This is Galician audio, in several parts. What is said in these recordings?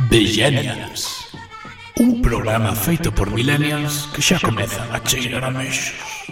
Millennials. Un programa feito por millennials que xa comezan a cheirar a mexos.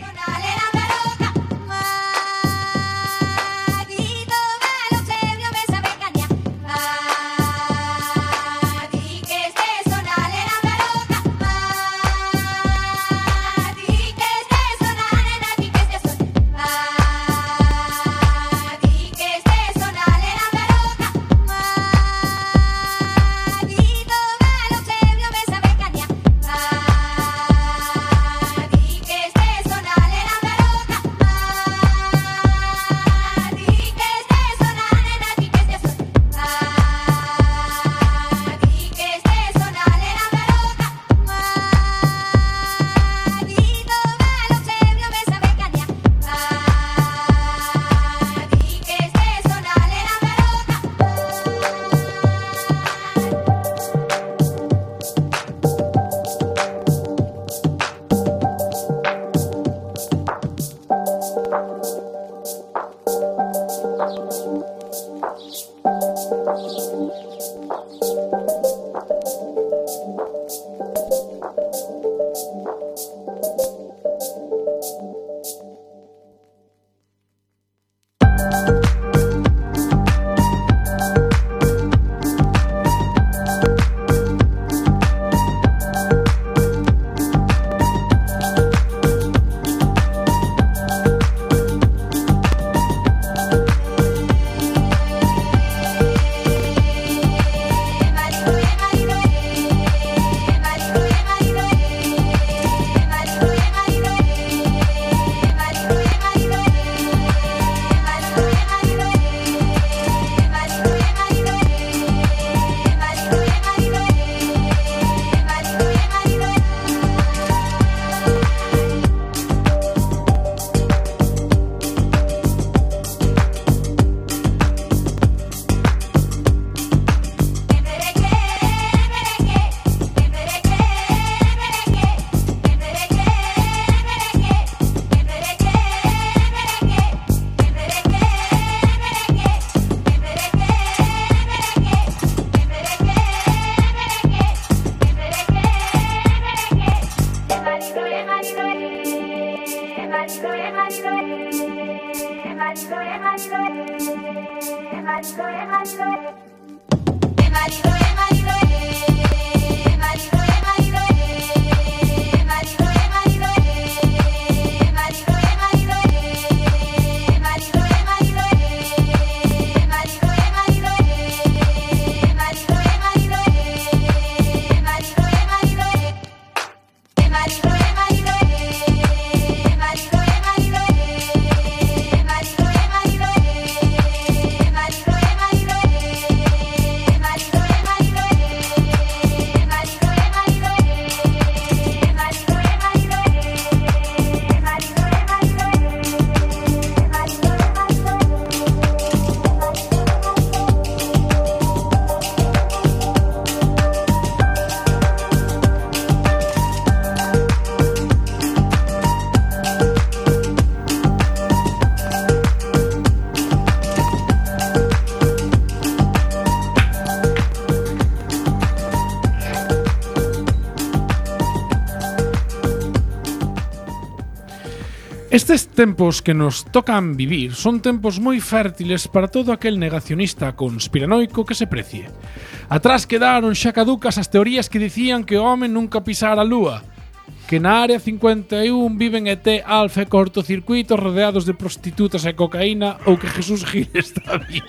Estes tempos que nos tocan vivir son tempos moi fértiles para todo aquel negacionista conspiranoico que se precie. Atrás quedaron xa caducas as teorías que dicían que o home nunca pisara a lúa, que na área 51 viven ET, Alfa e cortocircuitos rodeados de prostitutas e cocaína ou que Jesús Gil está vivo.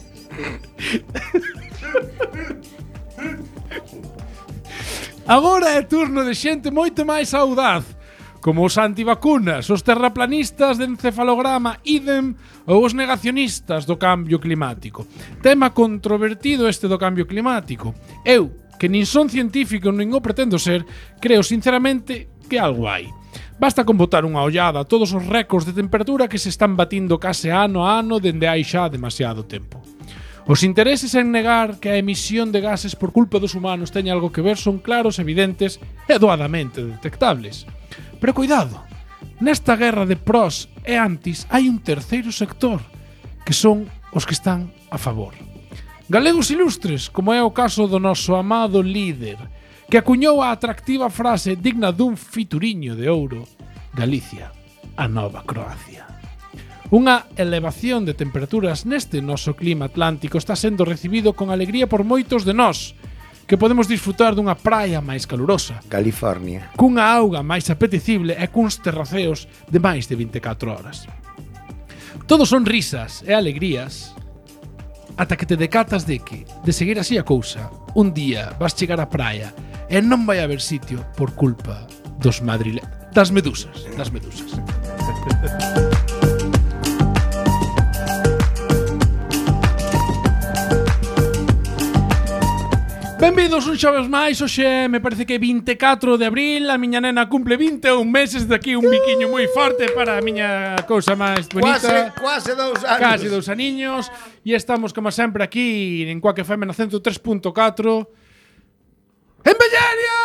Agora é turno de xente moito máis audaz, como os antivacunas, os terraplanistas de encefalograma idem ou os negacionistas do cambio climático. Tema controvertido este do cambio climático. Eu, que nin son científico nin o pretendo ser, creo sinceramente que algo hai. Basta con botar unha ollada a todos os récords de temperatura que se están batindo case ano a ano dende hai xa demasiado tempo. Os intereses en negar que a emisión de gases por culpa dos humanos teña algo que ver son claros, evidentes e doadamente detectables. Pero cuidado, nesta guerra de prós e antis hai un terceiro sector, que son os que están a favor. Galegos ilustres, como é o caso do noso amado líder, que acuñou a atractiva frase digna dun fituriño de ouro: Galicia, a nova Croacia. Unha elevación de temperaturas neste noso clima atlántico está sendo recibido con alegría por moitos de nós, que podemos disfrutar dunha praia máis calurosa, California. cunha auga máis apetecible e cuns terraceos de máis de 24 horas. Todos son risas e alegrías, ata que te decatas de que, de seguir así a cousa, un día vas chegar á praia e non vai haber sitio por culpa das medusas. Benvidos un xoves máis. Hoxe me parece que é 24 de abril. A miña nena cumple 21 meses. De aquí un biquiño moi forte para a miña cousa máis bonita. Quase 2 anos. Casi 2 aniños. E estamos, como sempre, aquí en Quack FM na 103.4 en Belleria.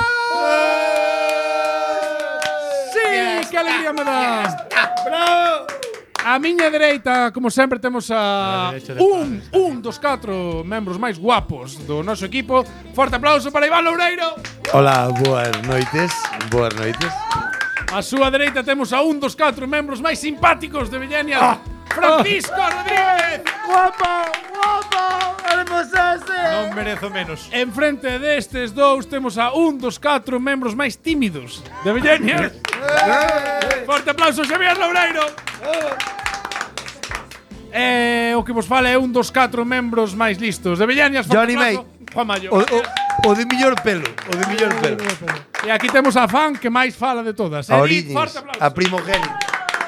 Sí, que alegría me dá. Bravo. A miña dereita, como sempre, temos a un dos 4 membros máis guapos do noso equipo. Forte aplauso para Iván Loureiro. Hola, boas noites. Boas noites. A súa dereita temos a un dos 4 membros máis simpáticos de Bellenia, Francisco Rodríguez. Guapo, hermosase. Non merezo menos. Enfrente destes dous temos a un dos 4 membros máis tímidos de Bellenia. Forte aplauso, Xavier Loureiro. O que vos fala é un dos 4 membros máis listos de Bellenias. Johnny May. Juan Mayo. O de millor pelo. E aquí temos a fan que máis fala de todas. A Edith, Origins, forte aplauso. a primogénita.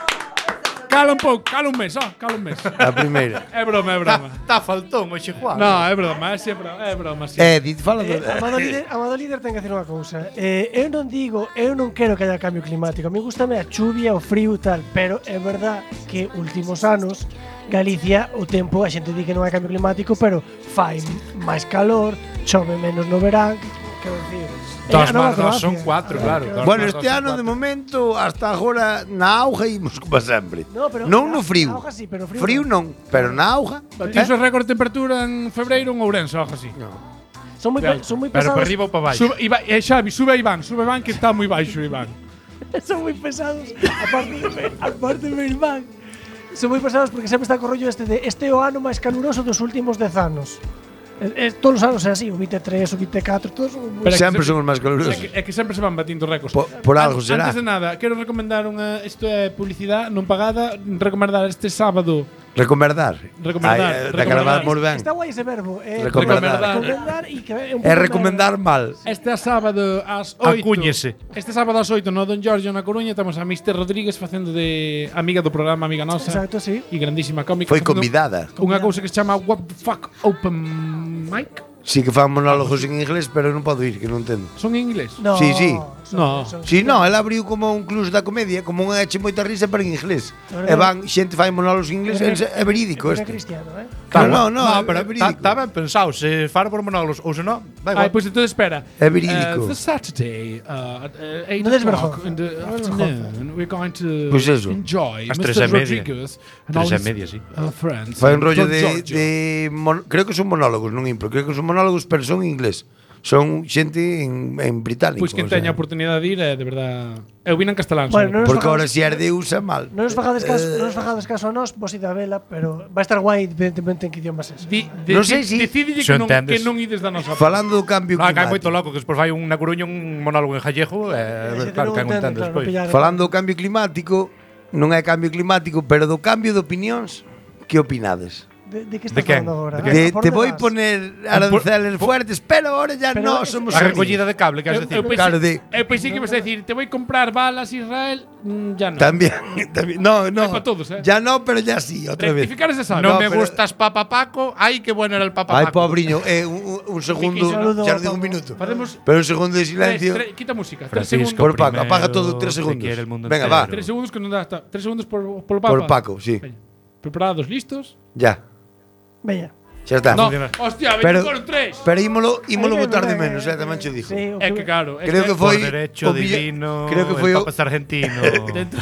Cala un pouco, cala un mes, cala un mes. A primeira. É broma, é broma. Tá faltón hoxe, Juan. No, é broma, é sempre, é broma, sí. Edith, fala do... Amado líder ten que hacer unha cousa. Eu non quero que haya cambio climático. A mí gustame a chuvia, o frío e tal, pero é verdad que últimos anos Galicia, o tempo, a xente di que non hai cambio climático, pero fai máis calor, chove menos no verán, quero dicir. Dos máis dos son 4, claro. Bueno, este ano de momento hasta agora na auga imos como sempre. No, pero non no frío. na auga sí, pero frío non, pero na auga. Batiuse o récord de temperatura en febreiro en Ourense, algo así. Son moi Pero pesados. para arriba ou para baixo. Xavi, sube a Iván, que está moi baixo, Iván. Son moi pesados. Aparte de meu irmán. Son moi pesados porque sempre está co rollo este de este é o ano máis caluroso dos últimos 10 anos. Todos os anos é así, o 23, o 24, todos son moi... Pero Sempre son os máis calurosos. É que sempre se van batindo récords. Por algo será. Antes de nada, quero recomendar isto é publicidade non pagada, recomendar este sábado. Recomendar. Recomendar. Recomendar moi ben. Está guai ese verbo. Recomendar. Recomendar e que é un É pouco recomendar mal. Este sábado ás 8. Acúñese. Este sábado ás 8 no Don Giorgio na Coruña temos a Mr. Rodríguez facendo de amiga do programa, amiga nosa. Exacto, sí. E grandísima cómica. Foi facendo convidada. Unha cousa que se chama What the Fuck Open Mic. Sí que fan monólogos en inglés, pero non podo ir, que non entendo. Son en inglés? No, Sí, sí. No. Si, non, ela abriu como un club da comedia, como unha eche moita risa, pero en inglés. É E verdade. van, xente fai monólogos en inglés, é verídico É este. cristiano, Claro, no, pero é verídico. está ben pensado. Se fara por monólogos ou se non, da igual. Ai, pois entonces espera. É verídico. The Saturday at 8 No des o'clock vergonza. in the afternoon we're going to Pois eso. enjoy Ás Mr. 3:30. Rodríguez and all 3:30, his, sí. friends. Fai un rollo Don Giorgio. creo que son monólogos, non impro. Creo que son monólogos, pero son en inglés. Son xente en británico. Pois quen o sea. teña a oportunidade de ir, de verdad. Eu vin en castelán. Bueno, solo. non Porque ahora si é de usa mal. Non nos fagades caso a nós, vos id a vela, pero vai estar guai independentemente en que idiomas es. Non sei si- Decidille Se que non, entendes. que non ides da nosa. Falando do cambio Ah, que hai moito climático. loco que despois fai unha Coruña un monólogo en gallego, claro, que hai un entendo despois. Falando do cambio climático, non é cambio climático, pero do cambio de opinións, que opinades? De que estás quen? falando agora? De quen? Por Te onde voy vas? poner aranceles fuertes, pero ahora ya Pero no es- somos A amigos. recollida de cable, que has decir. Claro, Eu pensei que ibas a decir, te voy a comprar balas Israel, ya no. También. No, Hay pa' todos, ¿eh? Ya no, pero ya sí, otra vez. Rectificar ese sabe. No, No, me pero- gustas Papa Paco. Ay, qué bueno era el Papa Ay, Paco. pobriño, un segundo, saludo, ya no digo un Paco. minuto. Facemos Pero un segundo de silencio. quita música. 3 segundos. Francisco Por Paco, primero, apaga todo 3 te segundos. quiere el mundo Venga, entero. va. 3 segundos que non dá hasta 3 segundos por Papa. Por Paco, sí. Veña. Preparados, listos? Ya, Veña. xa está. No, funciona. hostia, Pero, 3. pero ímolo Ahí, votar de venga, menos, tamén che digo. Sí, É que claro, Creo que Por foi derecho o millor- divino, creo que foi el o- Papa es argentino. dentro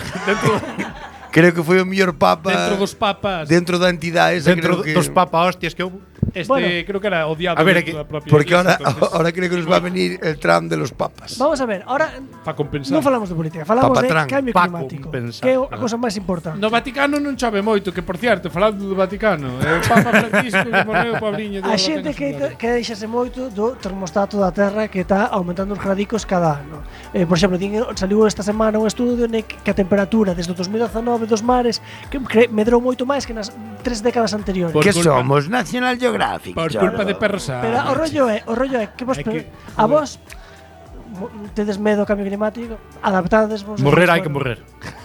Creo que foi o mellor papa dos papas. dentro da entidade esa, Dentro creo que dos Papa hostias que houve. Bueno. creo que era odiado A ver, dentro da propia Porque iglesia, ahora, entonces, ahora creo que nos va a venir el Trump de los papas. Vamos a ver, ahora pa compensar. non falamos de política, falamos Papatrán. de cambio Pa climático, compensar, que é a claro. cousa máis importante. No Vaticano non chove moito, que por cierto, falando do Vaticano, o Papa Francisco que morreu pobriño. A xente que deixase moito do termostato da Terra que está aumentando os gradicos cada ano. Por exemplo, saliu esta semana un estudio que a temperatura desde o 2019 dos mares que medrou moito máis que nas 3 décadas anteriores. Por Que culpa- somos National Geographic. Por choro. culpa de perros Pero o rollo é que vos É que- a vos tedes medo ao cambio climático, adaptades vos. Morrer hai que morrer.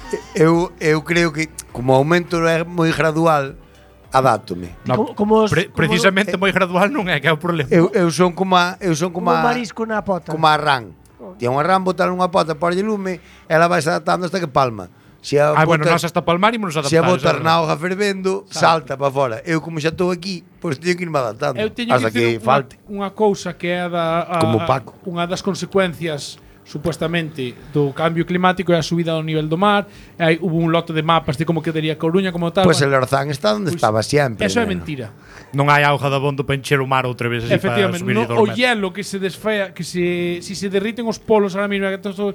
Eu creo que como o aumento é moi gradual, adáptome. No, precisamente moi gradual non é que é o problema. Eu son como a como un marisco na pota. como a rán. Tiene unha rán, botar unha pota por lle lume, ela vai se adaptando hasta que palma. Se a Bueno, bota- nós hasta palmar imos nos se a adaptar. botar na auga fervendo, salta para fora. Eu como xa estou aquí, pois teño que irme adaptando Eu teño hasta que que dicir falte. unha cousa que é Como Paco. unha das consecuencias supuestamente do cambio climático é a subida do nivel do mar. Hai hubo un lote de mapas de como quedaría Coruña como tal. Pois bueno, el Orzán está onde pois estaba sempre. Eso é neno. mentira. Non hai auga de abondo para encher o mar outra vez así para Efectivamente, subir no, e o dormir. hielo que se desfea, que si se derriten os polos ahora mismo,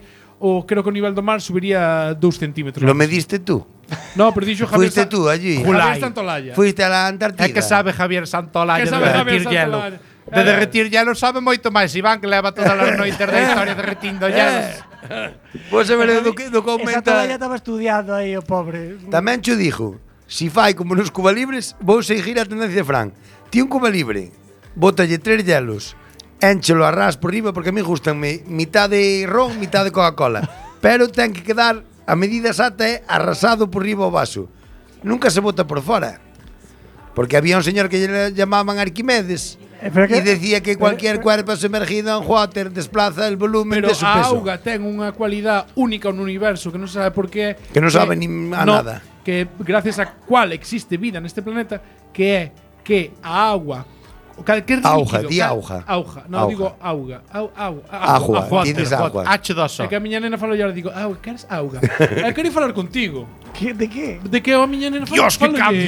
o creo que o nivel do mar subiría 2 centímetros. Lo mediste tú? No, pero dixo Javier Fuiste tú allí. Javier Santolaya. Fuiste a la Antártida. É que sabe Javier Santolaya Que de sabe Javier derretir hielo. Santolaya. De derretir hielo sabe moito máis Iván, que leva todas as noites da historia derretindo hielos. Vos a ver do que Esa aumenta. todavía estaba estudiando aí o pobre. Tamén cho dixo, si fai como nos Cuba Libres, vou seguir a tendencia de Fran. Ti un Cuba Libre, bótalle 3 hielos, énchelo a ras por riba, porque a mí gustanme mitad de ron, mitad de Coca-Cola. Pero ten que quedar, a medida exata é arrasado por riba o vaso. Nunca se bota por fora. Porque había un señor que lle llamaban Arquimedes Pero e decía que cualquier cuerpo sumergido en water desplaza el volumen Pero de su a peso. auga ten unha cualidade única no universo que non se sabe por qué. Que non sabe nin a nada. Que gracias a cual existe vida neste planeta, que é que a agua calquer Auga, líquido, di auga. Auga, non Auga. digo auga. Agua. Agua, tienes agua. H2O. É que a miña nena falo e ahora digo, auga, queres auga? Eu quero falar contigo. ¿De qué? De que a miña nena falo. Dios, que cambio.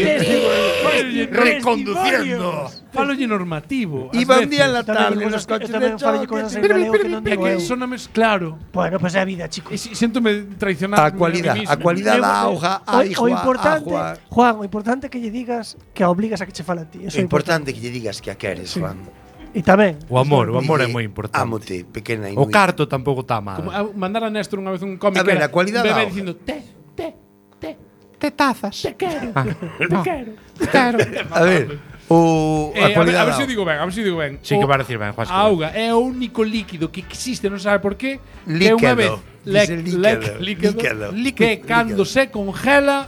Reconduciendo. Falolle normativo. ás Iba un día en veces. la tarde en los coches de fallo choque. cosas en galego que non É digo que eu. soname claro. Bueno, pues é a vida, chicos. E siéntome traicionado. A cualidad da auga, O importante, agua. Juan, o importante é que lle digas que a obligas a que che fala a ti. Eso É importante que lle digas que a queres, Juan. E tamén. O amor é Dille, moi importante. Ámote, pequena e O moi- carto tampouco está mal. Como mandar a Néstor unha vez un cómic. A ver, era a cualidad un da bebé auga. dicindo Te tazas. te quero, no. te quero. A ver, a cualidad a ver da se auga. digo ben, a ver se digo ben. Sí que va a decir ben, Juan. A auga é o único líquido que existe, non sabe por qué, que Líquido. unha vez Dice líquido. que cando se congela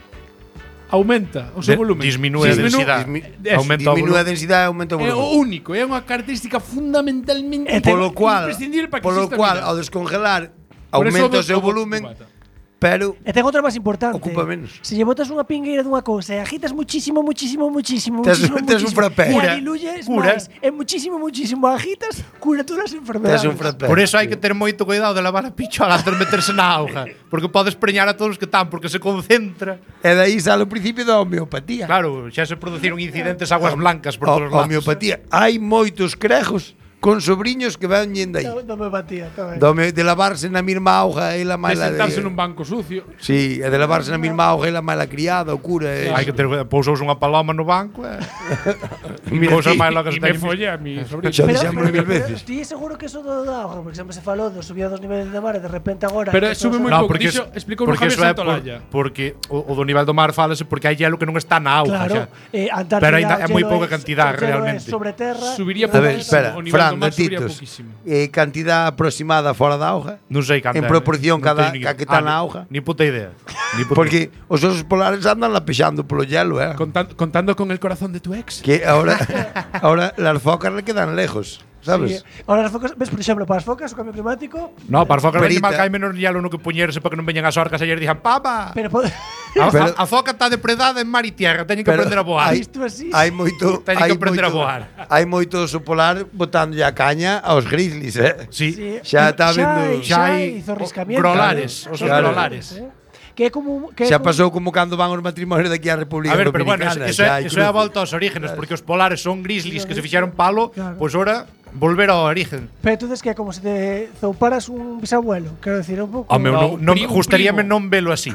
aumenta o seu volumen. Disminúe a densidade. Aumenta o Diminúe a volumen. densidade e aumenta o É o volumen. único, é unha característica fundamentalmente Polo cual, imprescindible para que polo exista cual vida. ao descongelar Por eso aumenta o seu o volumen, cubata. pero E ten outra máis importante. Ocupa menos. Se lle botas unha pingueira dunha cousa e agitas muchísimo, muchísimo, muchísimo, Tes- muchísimo, tes un muchísimo, frappé. e Cura, diluyes cura. máis, e muchísimo, muchísimo agitas, cura todas as enfermedades. tes un frappé. Por eso hai que ter moito cuidado de lavar a pichola antes de meterse na auga, porque podes preñar a todos os que están porque se concentra. E daí sale o principio da homeopatía. Claro, xa se produciron incidentes aguas blancas por todos os A lados. homeopatía. Hai moitos crejos con sobriños que van yendo aí. Non me batía, tamén. De lavarse na mesma auga e la De mala sentarse nun banco sucio. Sí, e de lavarse na mesma auga e la mala criada, o cura. Hai que ter pousouse unha paloma no banco, Mira, cousa ti- máis loca E se me ten. follé a mi sobrino. Xa dixámoslo mil veces. Ti seguro que eso do auga, porque sempre se falou do subida dos niveles de mar e de repente agora… Pero que sube todos moi saben- pouco. Dixo, explicou no Javier eso é Santolaya. porque o do nivel do mar falase porque hai hielo que non está na auga Claro, xa. Antártida, Pero ainda é moi hielo pouca cantidade, o hielo é realmente. sobre terra. Subiría A ver, pouquísimo. espera, O nivel Fran, do mar subiría datitos. pouquísimo. Cantidad aproximada fora da auga? Non sei canto En é, proporción non cada- teño ca que está na ni- auga. Ni puta idea. Ni puta Porque os osos polares andan lapexando polo hielo, Contando con el corazón de tu ex. Que ahora las focas le quedan lejos, ¿sabes? Sí. Ahora as focas, ves, por exemplo, para as focas o cambio climático… No, para focar Perita. animal que hai menos hielo no que poñerse para que non veñan as orcas e ayer dixan papa. Pero pode… Pero- A foca está depredada en mar e tierra, teñen que aprender a voar. hai, Isto así. hai moito Teñen que aprender a voar. Hai moito oso polar botando a caña aos grizzlies, Sí. Sí. Xa está vendo- Xa hai Xa hai zorriscamientos. grolares, osos Claro. grolares. Que é como Xa pasou como cando van os matrimonios de aquí á República A ver, pero bueno, Dominicana. eso é a volta aos orígenes, porque os polares son grizzlies que se fixeron palo, pois ora volver ao origen. Pero entonces que é como se te zouparas un bisabuelo, quero decir, un pouco. Home, non primo, gustaríame primo. non velo así.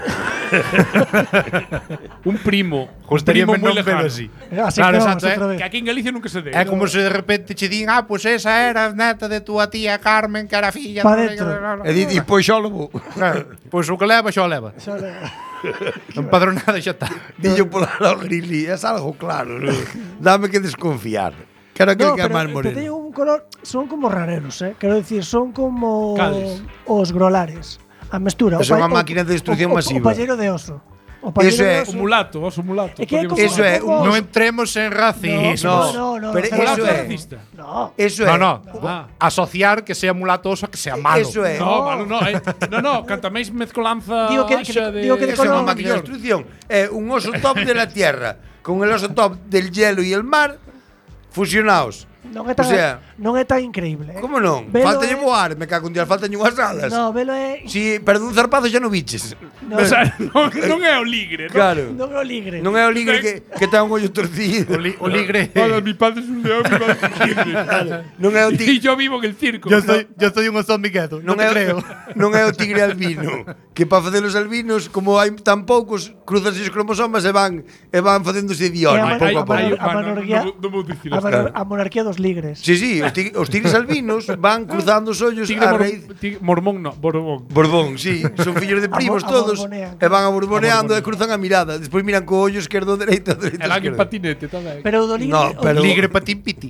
Un primo. Gustaríame moi non lejano. velo así. Así Claro, que vamos, exacto, outra vez. Que aquí en Galicia nunca se dé. É como se de repente che din, pois esa era neta de tua tía Carmen, que era filla Pa de... dentro. E di poxólogo. Claro, pois o que leva xa o leva. Xa le- Empadronada xa está. Dillo polar ao grizzly, é algo claro, ¿no? Dame que desconfiar. Quero que No, que é máis pero teñen moreno. un color, son como rareros, quero decir, son como Cales? os grolares. A mestura. Eso é unha máquina de destrucción masiva. O palleiro de oso. O palleiro Eso de é oso. O mulato, oso mulato. É que é como- Eso é como- Non entremos en racismo. No, pero no, eso no, é. racista. No. Eso é. No. Ah. Asociar que sea mulatoso a que sea malo. Eso é. No, malo, no. No, canta máis mezcolanza Digo que- haxa de... digo que de Eso é unha color- máquina de destrucción. É un oso top de la tierra con el oso top del hielo y el mar fusionados. Non é tan, O sea, non é tan increíble. como non? Velo Faltalle é- voar, me cago un día, faltalle unhas alas. No, velo é. Si perdón un zarpazo xa non biches. No, O sea, non é o ligre, non? Claro. non é o ligre. Non é o ligre que ten un ollo torcido. O ligre. Hola, mi padre es un león, mi padre es un tigre. Non é o Y tigre. yo vivo en el circo. Yo estoy un zombiquedo, non te creo. Non é o tigre albino, que para facer os albinos, como hai tan poucos, cruzan os cromosomas e van facéndose É dione a, pouco a pouco. a monarquía. Non vou dicir A, eso. a monarquía dos ligres. Sí, os tigres albinos van cruzando os ollos Tigre a raíz. mormón, no, Borbón. Borbón, sí, son fillos de primos A todos borbonean. e van a borboneando e cruzan a mirada. Despois miran co ollo esquerdo dereito, dereito E van en esquerdo. patinete tamén. Pero o do ligre, No, pero- Ligre patín piti.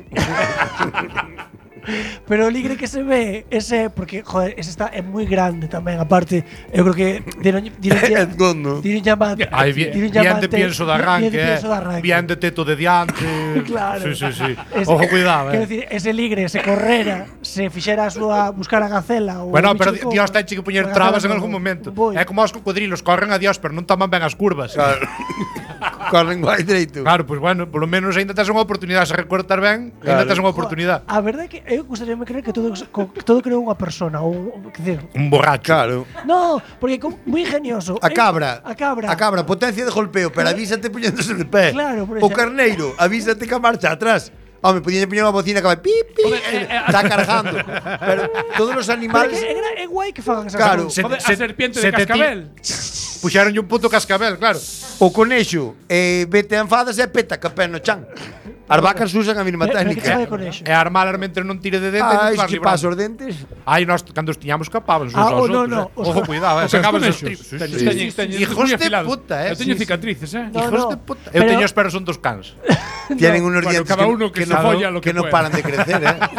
pero o ligre que se ve ese porque joder, ese está é moi grande tamén, aparte, eu creo que É gondo. Ai, bien de pienso de arranque, bien de teto de diante. Claro. Sí. Ojo, cuidado, Quero decir, ese ligre se correra, se fixera a súa buscar a gacela ou Bueno, o pero bicho Dios ten que poñer trabas en algún momento. É como os cocodrilos, corren a Dios, pero non toman ben as curvas. Claro. Corren guai dereito. Claro, pues bueno, polo menos ainda tes unha oportunidade, se recortar ben, ainda Claro. tes unha oportunidade. A verdade é que eu gustaría creer que todo creou unha persona ou que decir, Un borracho. Claro. no, porque moi ingenioso. A cabra. A cabra. A cabra, potencia de golpeo, pero avísate poñéndose de pé. Claro, por O exemplo. carneiro, avísate que a marcha atrás. Home, podían poñer unha bocina que vai pip, pip, está cargando. Pero todos os Pero animales… que é guai que fagan esas Claro. cousas. Joder, a serpiente de te ti- cascabel. Puxaronlle un puto cascabel, claro. O conexo, vete a enfadas e peta que pé no chan. As vacas usan a mesma Pero que te técnica. sabe con eso. E armala mentre non tire de dente. Ai, vas que librando. paso os dentes. Ai, nós cando os tiñamos capábamos uns Ah, aos no, outros. no, os Ojo, cuidado, Os sacabas os conexos. tripos. Teñen Hijos moi de afilados. puta, Eu teño sí. cicatrices, No, Hijos no. de puta. Eu Pero- teño os perros son dos cans. Tienen unos Bueno, dientes cada uno que se folla lo que no pueda. paran de crecer,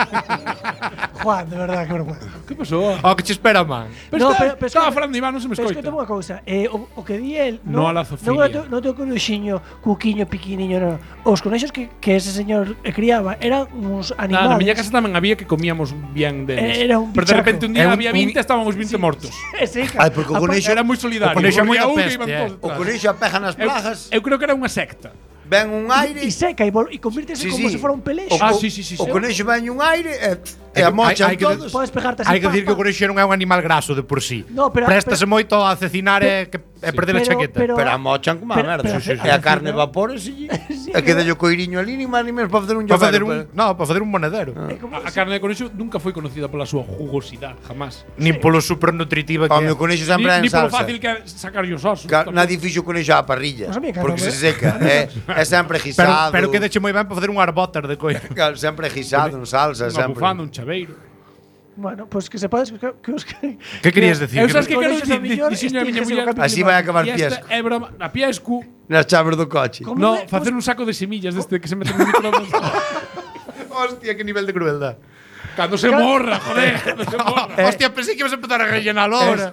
Juan, de verdad, que vergüenza. Que pasou? O que che espera, man. No, Pero estaba escoita- falando Iván, non se me Pero escoita. escoita unha cousa, o que di el No a la zoofilia. non te o conexiño, cuquiño, piquiniño, non. Os conexos que ese señor criaba eran uns animales. Na miña casa tamén había que comíamos bien deles. Era un Pero de bichaco. repente un día É un- había 20 e estábamos 20 mortos. Sí, Ai, porque o conexo Era moi solidario. O conexo é moi Corría da un e peste, iban todos O detrás. conexo apega nas plagas, Eu creo que era unha secta. ven un aire… E seca e convírtese Sí, como sí. se fora un pelexo. Ah, sí, sí, sí, O sí. conexo ven un aire e amochan hai que- todos. Podes pegarte así. Hai que dicir que o conexo non é un animal graso de por sí. No, pero- Préstase moito a cecinar e perder a chaqueta. Pero amochan como a pero- merda. pero- E a carne pero- evapórese Sí, e queda yo coiriño ali, ni máis ni menos para facer un Para facer llavero. para facer un monedero. A carne de conexo nunca foi conocida pola súa jugosidade, jamás. Nin polo supernutritiva que O é. meu conexo sempre é Ni en polo salsa. fácil que é sacar os osos. Nadie fixo conexo á parrilla, Pues a mí que porque non, se seca. É sempre guisado. Pero quedache moi ben para facer un arbotter de coiro. Claro, sempre guisado, en salsa, Unha sempre. bufanda, un chaveiro. Bueno, pues que sepades que os que… Que querías decir? Eu sabes que quero conexos a mellor dicir a miña extíngese o muller. cambio Así vai acabar E esta piesco. é broma. A piesco. Nas chaves do coche. ¿Cómo No, me- facer un saco de semillas deste que se mete no microondas. Hostia, que nivel de crueldad. Cando se morra, joder, cando se morra. Hostia, pensei que ibas a empezar a rellenalo ahora.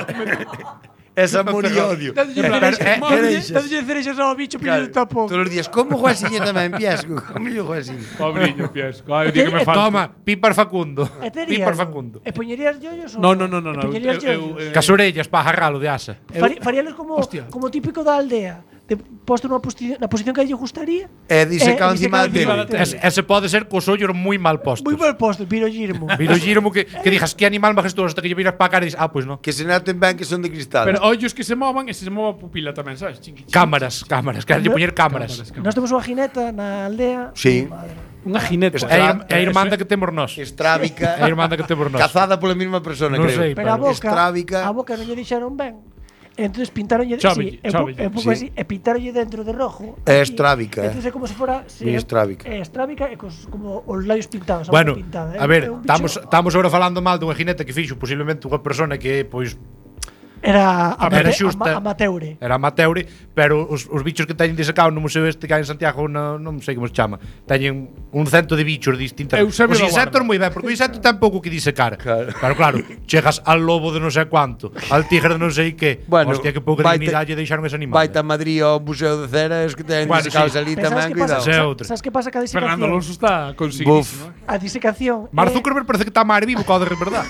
Es amor y odio. Dándolle cerexas ao bicho Claro, pillo tapón. todos os días, como Juanciño tamén piesco? Como yo Juanciño? Pobriño piesco. Ai, di que me falta. Toma, pipar Facundo. E terías, Pipar Facundo. E poñerías yoyos ou No. E poñerías yoyos. Cas orellas para agarralo de asa. Faríalos como Hostia. típico da aldea. posto na posición que lle gustaría. Disecado encima da tele. Ese pode ser cos ollos moi mal postos. Moi mal posto, virollismo. Virollismo que digas que animal majestuoso hasta que lle viras para a cara e dices, pois non. Que se noten ben que son de cristal. Pero ollos que se movan e se mova a pupila tamén, sabes? Cámaras, queren lle poñer cámaras. Nós temos unha jineta na aldea. Sí. Unha jineta. É a irmanda que temos nós. Estrábica. É a irmanda que temos nós. Cazada pola mesma persona, Non creo. sei, Pero a Estrábica. boca non lle dixeron ben. Entonces pintaronlle Chávelle, un pouco sí. así, e pintaronlle dentro de rojo. É aquí. estrábica, Entonces é como se fora estrábica. É estrábica e como os labios pintados, a Bueno, boca pintada. a ver, É un bicho- estamos agora falando mal dunha jineta que fixo posiblemente unha persona que, pois, Era Era xusta. amateure. era amateure, pero os bichos que teñen disecado no museo este que hai en Santiago, non sei como se chama, teñen un cento de bichos distintos. Eusebio Os da insectos Guarda. moi ben, porque o insecto ten pouco que disecar. Claro. Pero claro, chegas al lobo de non sei cuánto, al tigre de non sei que. Bueno, Hostia, que pouca vaite- dignidade lle deixaron ese animal. Vaite a Madrid ao Museo de Cera, es que ten Bueno, disecados sí. ali Pero tamén, cuidado. Ese é outro. Sabes que pasa ca Fernando disecación? Alonso está consiguísimo. A disecación. Mark Zuckerberg parece que está máis vivo que o de verdad.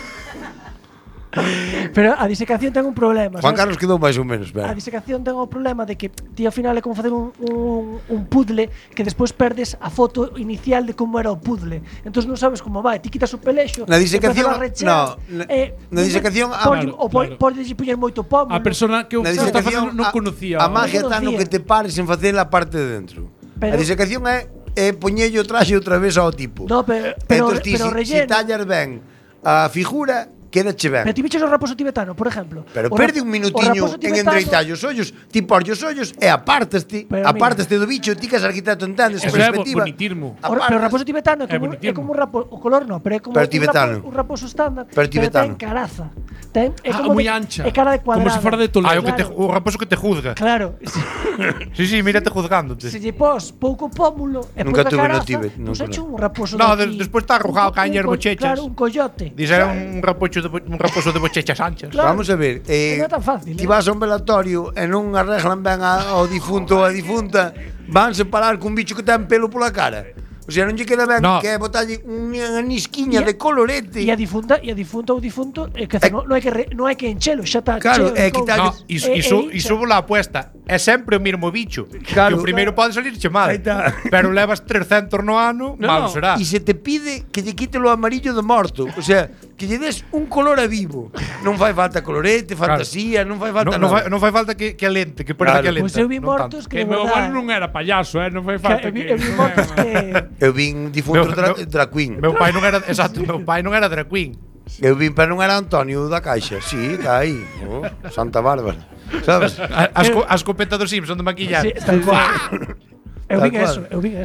Pero a disecación ten un problema. Juan sabes? Carlos quedou máis ou menos, A ben. disecación ten o problema de que ti ao final é como facer un puzzle que despois perdes a foto inicial de como era o puzzle. Entón non sabes como vai, ti quitas o pelexo. Na disecación- empezas a rechear, na disecación, claro, claro. Podes poñer moito pómulo. A persona que o Na está disecación, facendo non conocía. a magia está no que te pares en facer a parte de dentro. Pero- a disecación é poñelle o traxe outra vez ao tipo. No, pero Entón ti, pero si relleno. tallas ben a figura, quédache ben. Pero ti viches o raposo tibetano, por exemplo. Pero O perde rap- un o minutiño raposo en tibetano- enreitallar os ollos, ti porlle os ollos e apartaste do bicho, ti que és arquitecto entendes, Eso é perspectiva. bonitismo. Pero o raposo tibetano É é bonitismo. como un raposo, o color no, pero é como Pero tibetano. un raposo estándar, Pero tibetano. ten caraza. É como moi ancha. É cara de Como cuadrada. se fora de Toledo. Ah, o raposo que te juzga. Claro. Sí, mírate juzgándote. Se lle pos pouco pómulo e Nunca pouca tuve no caraza, Tíbet, non nunca se echa no. un raposo No, de aquí. despois está arrojado, cañas, bochechas. Claro, un coyote. Dice era un raposo de bochechas anchas. Claro. Vamos a ver, Non é tan fácil, ti vas a un velatorio e non arreglan ben ao difunto ou a difunta, van separar cun bicho que ten pelo pola cara. O sea, non lle queda ben No. que é botalle unha nisquiña de colorete. E a difunta ou difunto, que non hai que enchelo, xa está Claro, cheo é de cousa. quitar- No, iso la apuesta. É sempre o mesmo bicho. Claro. Que o primeiro pode salirche mal. Aí está. Pero levas 300 no ano, mal será. E se te pide que lle quite lo amarillo do morto, o sea, que lle des un color a vivo. Non fai falta colorete, fantasía, non fai falta nada. Non fai falta que lente, que parece Claro. que lenta. Pois eu vi non tanto. mortos Que que de meu avó verdade. non era payaso, non fai falta Eu vi que... mortos que Eu vin difunto drag queen. Meu pai non era, exacto, meu pai non era drag queen. Eu vin, pero non era Antonio da Caixa. Sí, está aí. Oh, Santa Bárbara. Sabes? A escopeta dos Simpson de maquillar. Sí, tal cual. Eu Tal vin cual. eso,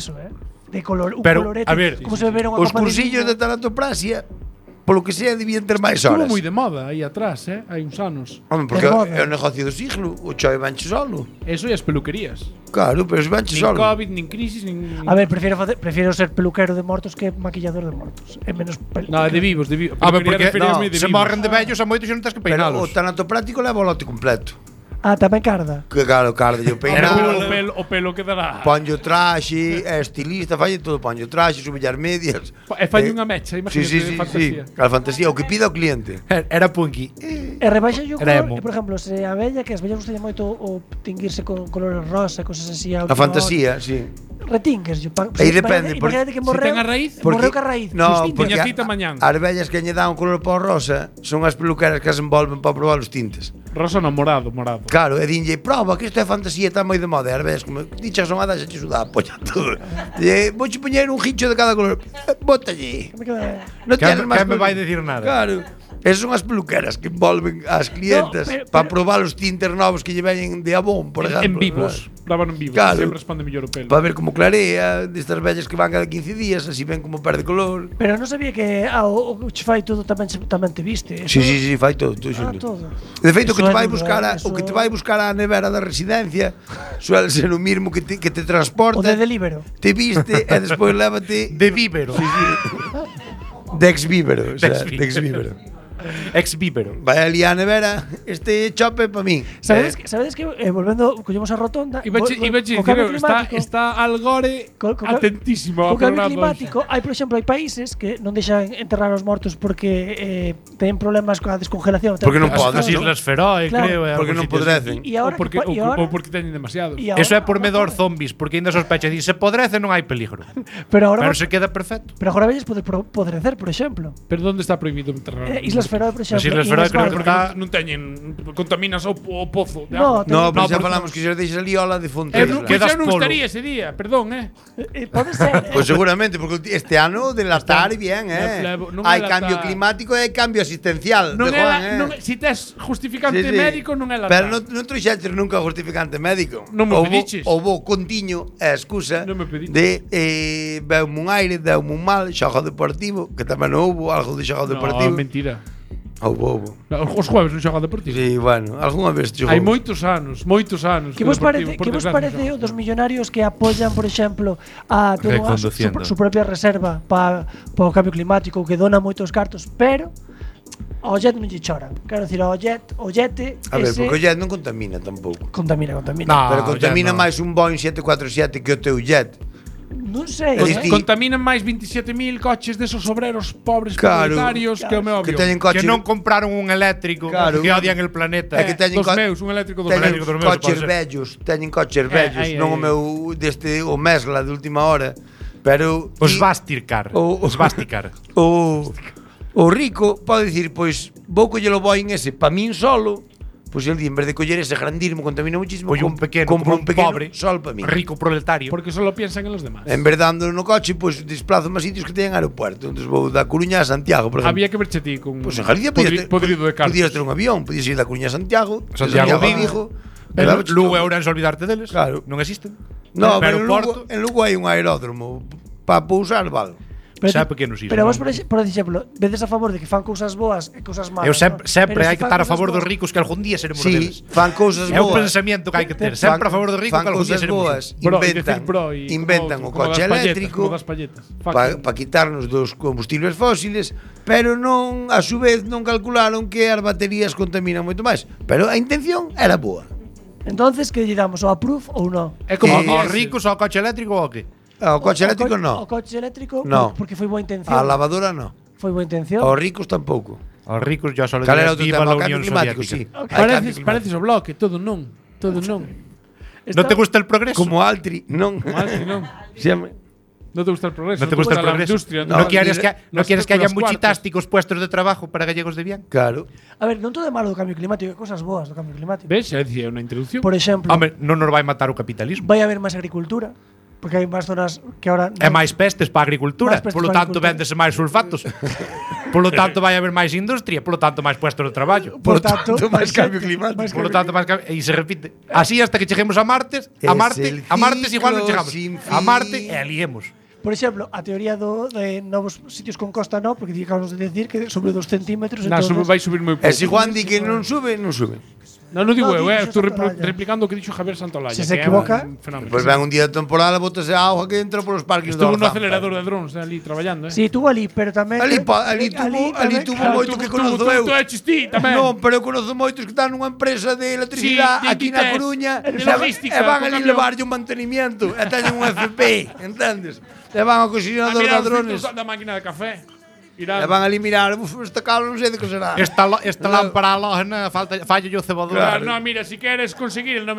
De color, un Pero, colorete, a ver, como se beberon a Os copa de cursillos vino. de tanatopraxia, polo que sea, debían ter máis Estuvo horas. moi de moda aí atrás, hai uns anos. Home, porque De moda. é o negocio do siglo. O chove vanche solo. Eso e as peluquerías. Claro, pero es vanche Nin solo. COVID, nin crisis, nin... A ver, prefiero ser peluquero de mortos que maquillador de mortos. É menos No, de vivos, de vivos. A ver, Peluquería porque referíasme de se vivos. morren de vellos a moitos e non tens que Pero o peinalos. tanatopráctico leva o lote completo. Ah, tamén carda. Que claro, carde, o O peinado, pelo que dará. ponlle o traxe, é estilista, falle todo, ponlle o traxe, subille as medias. E falle unha mecha, imagínate, sí, fantasía. A fantasía, o que pida o cliente. Era punky. E rebaixa o Era color, emo. e, por exemplo, se a bella, que as bellas gustaría moito o tinguirse con colores rosa, cosas así. A fantasía, sí. Retingues. Aí depende, porque- Imagínate que Se morreu, ten a raíz, morreu ca raíz. No, Justín, porque tiña cita mañán. as vellas que lle dan un color para o rosa son as peluqueras que as envolven para probar os tintes. Rosa no, morado. Claro, e dinlle, proba, que isto é fantasía, está moi de moda. E as vellas, como dichas son adas, xe suda a polla todo. Vouche poñer un hincho de cada color. Bótalle. Me queda- Non Que tienes máis me color. vai decir nada. Claro. Esas son as peluqueras que envolven as clientas para probar os tintes novos que lle veñen de Avon, por exemplo. En vivos. Daban en vivos. Claro. Sempre responde mellor o pelo. Para ver como clarea, destas vellas que van cada 15 días, así ven como perde color. Pero non sabía que o che fai todo tamén te viste. Sí, fai todo, Ah, xunto. todo. De feito, o que Eso te é vai duro, buscar eso- o que te vai buscar a nevera da residencia suele ser o mismo que te transporta. O de delibero. Te viste e despois lévate De vívero. de ex vívero, o sea, De ex de ex vívero. Ex-vípero. Vai ali á nevera, este chope para min. Sabedes que volvendo, collemos a rotonda. Ibache co cambio climático- está Algore atentísimo ao Co cambio programa. climático, hai, por exemplo, hai países que non deixan enterrar os mortos porque teñen problemas coa descongelación. Porque non As podes, non? Islas Feroe, Claro. creo. Porque non podrecen. E agora ou porque teñen demasiado. Eso é por medo aos zombies, porque ainda sospecha di se podrece non hai peligro. Pero agora Pero se queda perfecto. pero agora velles poder podrecer, por exemplo. Pero onde está prohibido enterrar? Islas Feroe, por exemplo. Islas e Feroe en creo Svalbard. que está- Non teñen contaminas o pozo de No, agua. No, pero No, xa porque- falamos que se deixas ali ola de fonte. Eu non, quedas eu non polo. estaría ese día, perdón, Pode ser. Pues seguramente, porque este ano delatar bien, non Hai é cambio latar. climático e hai cambio asistencial. non de é, Juan, non, si tes justificante Sí, sí. médico non é latar. Pero non trouxeches nunca justificante médico. Non me pediches. Houbo contiño a excusa Non me pediches. de veume un aire, deume un mal, xogo deportivo, que tamén non houbo algo de xogo No, deportivo. mentira. Houbo. No, os jueves non xoga deportivo. Sí, bueno, algunha vez xogou. Hai moitos anos Que vos parece, o dos millonarios que apoyan, por exemplo, a toda Reconduciendo. su propia reserva para o cambio climático, que dona moitos cartos, pero ao jet non lle choran. Quero dicir, ao jete A ver, ese porque o jet non contamina tampouco. contamina. No, Pero contamina jet no. máis un Boeing 747 que o teu jet. Non sei, É dicir, Contaminan máis 27.000 coches desos obreros pobres Claro. proletarios que o meu Que avión. teñen coche. Que non compraron un eléctrico Claro. que odian el planeta. É que teñen Dos meus, un eléctrico dos teñen meus. dos meus, coches pode ser. vellos, teñen coches vellos, aí, non o aí. meu deste o Mesla de última hora, pero Os ti- Vasticar. Os Vasticar. o rico pode dicir, pois vou collelo Boeing ese pa min solo, pois el di, en vez de coller ese grandísimo contamina muchísimo, Pois un pequeno, compro como un pequeno pobre, sol pa min. rico proletario. Porque solo piensan en los demás. En vez de ando no coche, pois desplazo máis sitios que teñen aeropuerto. Entón vou da Coruña a Santiago, por exemplo. Había que verche ti con Pois en Galicia podrido de cartos. podías ter un avión, podías ir da Coruña a Santiago, de Santiago a Vigo. Vigo. Pero Pero Lugo e Ourense olvidarte deles. Claro. Non existen. No, pero pero en Lugo hai un aeródromo para pousar, vale. Xa pequenos iso, pero vos, non? por exemplo, vedes a favor de que fan cousas boas e cousas malas. Eu sempre, ¿no? sempre Pero hai se que fan estar a cousas favor dos boas- ricos que algún día seremos Sí, deles. fan cousas É un boas. pensamento que hai que ter. Sempre a favor dos ricos que algún día cousas seremos boas. deles. Bro, Inventan, decir bro y inventan como o coche das palletas, eléctrico como das palletas. para quitarnos dos combustibles fósiles, pero non, a su vez, non calcularon que as baterías contaminan moito máis. Pero a intención era boa. Entonces, que lle damos? O approve ou non? É como Aos ricos ao coche eléctrico ou que? O coche eléctrico O non. coche eléctrico No. porque foi boa intención. A lavadora non. Foi boa intención. Aos ricos tampouco. Aos ricos ya solo Cal era dirás outro viva tema? la O cambio Unión climático, sí. Soviética. Hai cambio climático. Pareces o bloque, todo non. Todo non. ¿No te gusta el progreso? Como Altri, non. Malti, non. Xame. No te gusta el progreso. ¿No te gusta el la progreso? industria. No, ¿No quieres que, las haya cuartas. muchitásticos puestos de trabajo para gallegos de bien? Claro. A ver, non todo é malo do cambio climático, hai cosas boas do cambio climático. Ves, xa dicía unha introducción. Por exemplo, Hombre, non nos vai matar o capitalismo. vai haber máis agricultura, porque hai máis zonas que ahora É máis pestes para a agricultura, Máis pestes polo para a tanto agricultura. véndese máis sulfatos. Polo tanto vai haber máis industria, polo tanto máis puestos de traballo. Por tanto, máis cambio xente, climático. máis Polo cambio tanto máis e se repite. Así hasta que cheguemos a Martes, Es a Marte el igual non ciclo chegamos. sin A Marte fin. e aliemos. Por exemplo, a teoría de novos sitios con costa no, porque acabamos de decir que sobre 2 centímetros. Nah, entonces, vai subir moi pouco. E se Juan di que non sube, non sube. Non digo No, eu, dixo estou Santolaya. replicando o que dixo Javier Santolaya. Se se que é equivoca, un fenómeno. Pois ven un día de temporada, botase a auga que entra polos parques Estuvo do no Orzán. acelerador de drones ali traballando, Sí, tuvo ali, pero tamén Ali tuvo tamén, moito que conozo eu. Tú eches ti tamén. Non, pero eu conozo moitos que están nunha empresa de electricidade Sí, de aquí na Inditex, Coruña de e logística, van con ali camión. levarlle un mantenimiento e teñen un FP, entendes? E van ao coxinador de drones da máquina de café. e van ali mirar, esta cabra non sei de que será. Esta lámpara halógena falla yo cebador. Claro, no, mira, si quieres conseguir el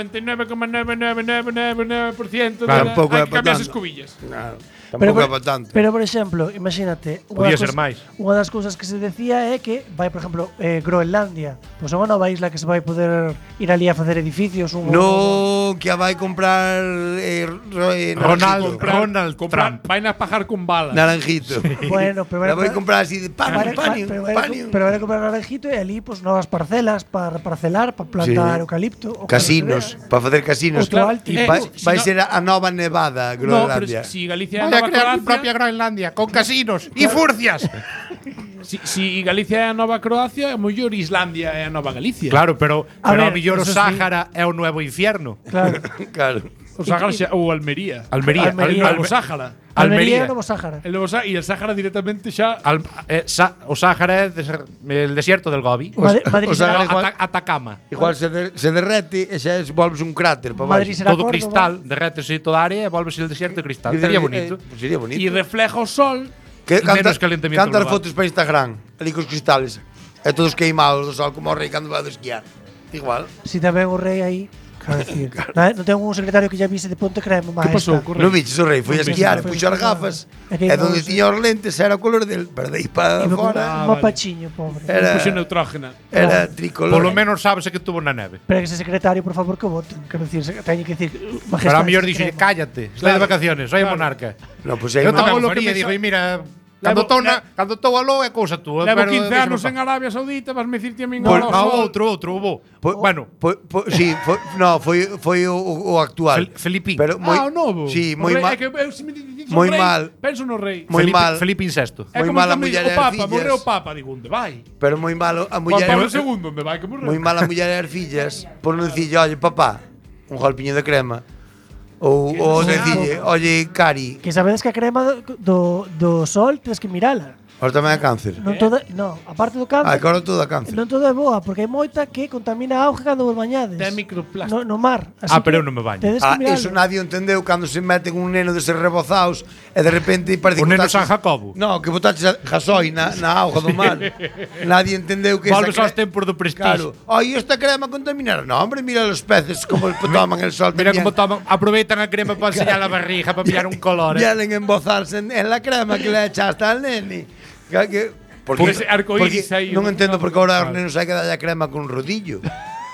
99,99999% Claro, tampouco é hai que pa cambiar tanto. as cubillas. Claro, Pero, tampouco é para tanto. pero, por exemplo, imagínate, Podía ser máis. Unha das cousas que se decía é que vai, por exemplo, Groenlandia, pois é unha nova isla que se vai poder ir ali a facer edificios, No, que a vai comprar Ronald Comprar, Trump. vaina a pagar con balas. Naranjito. Bueno, pero La voy a comprar así de pan, pero vai a comprar naranjito e ali pues novas parcelas para parcelar, para plantar Sí. eucalipto, o Casinos, para facer casinos. Outro alto. Vai, Si vai no- ser a nova nevada No, pero Groenlandia. si Galicia é a Voy a nova crear mi propia Croacia, Groenlandia con casinos y furcias. si Galicia é a nova Croacia, a mellor Islandia é a nova Galicia. Claro, pero A ver, a mellor o eso sí. Sáhara é o nuevo infierno. Claro. Claro. O Sáhara ou Almería. Almería. Novo Sáhara. Almería e Novo Sáhara. El Novo Sáhara e el Sáhara directamente xa O Sáhara é el desierto del Gobi. Madrid o sea, será, Atacama. Igual se derrete e xa volves un cráter para Madrid baixo. será Todo Córdoba. cristal, derrétese toda a área e volvese el desierto de cristal. Sería bonito. Sería bonito. e refleja o sol. Que menos calentamiento cantas global. fotos para Instagram, ali cos cristales. E todos queimados do sol como o rei cando vai a esquiar. Igual. Si tamén o rei aí, quero decir. Non ten un secretario que ya vise de Ponte Crema, Que pasou? Non viches o rei, foi a esquiar, Foi puxo as esquiar. gafas. É que E donde vamos- tiña os lentes era o color del, pero de aí para Iba con fora un mapachiño, pobre. Puxo era, neutrógena. era tricolor. Polo menos sabes que tuvo na neve. Pero que ese secretario, por favor, que voten. Quero decir, teño que decir, Pero a mellor dixo dixo, cállate, está de vacaciones, soy monarca. No, pues aí Eu Hago tamén lo que faría, me digo, sa- e mira, Levo- cando estou aló é cousa túa. Levo pero 15 déxame anos pa- en Arabia Saudita, vas me dicirte a min Por- ahora o sol. outro, hubo. Bueno, sí, foi o actual. Felipín. Pero moi, O novo. Sí, O moi rei- mal. É que eu, se me dices o moi rei, mal. penso no rei. Moi mal. Felipe VI. É moi como mal a cando muller o e Papa, as fillas. morreu o Papa, digo, onde vai? Pero moi malo a Juan muller. Pablo II, onde vai que morreu? Moi mal a muller e as fillas por non dicirlle, oye, papá, un golpiño de crema. Ou dicirlle, oye, Cari, Que sabedes que a crema do sol tens que mirala. os tamén é cáncer. Non toda, no, aparte do cáncer, Agora todo é cáncer. non todo é boa, porque hai moita que contamina a auga cando vos bañades. Ten microplástico. No mar. Así Pero que eu non me baño. tedes que miralo. Eso nadie entendeu cando se meten un neno deses rebozaos e de repente parece O que neno botaches- San Jacobo. No, que botaches gasoi na auga do mar. Nadie entendeu que Volves esa aos tempos do prestigio. Claro. Ai, esta crema contamina. No, hombre, mira los peces como toman el sol. Mira como toman, aproveitan a crema para enseñar a barriga, para pillar un color. Vienen a embozarse en la crema que le echaste al nene. Porque ese arcoíris aí, non ¿no? entendo porque ahora os nenos hai que darlle a crema con un rodillo.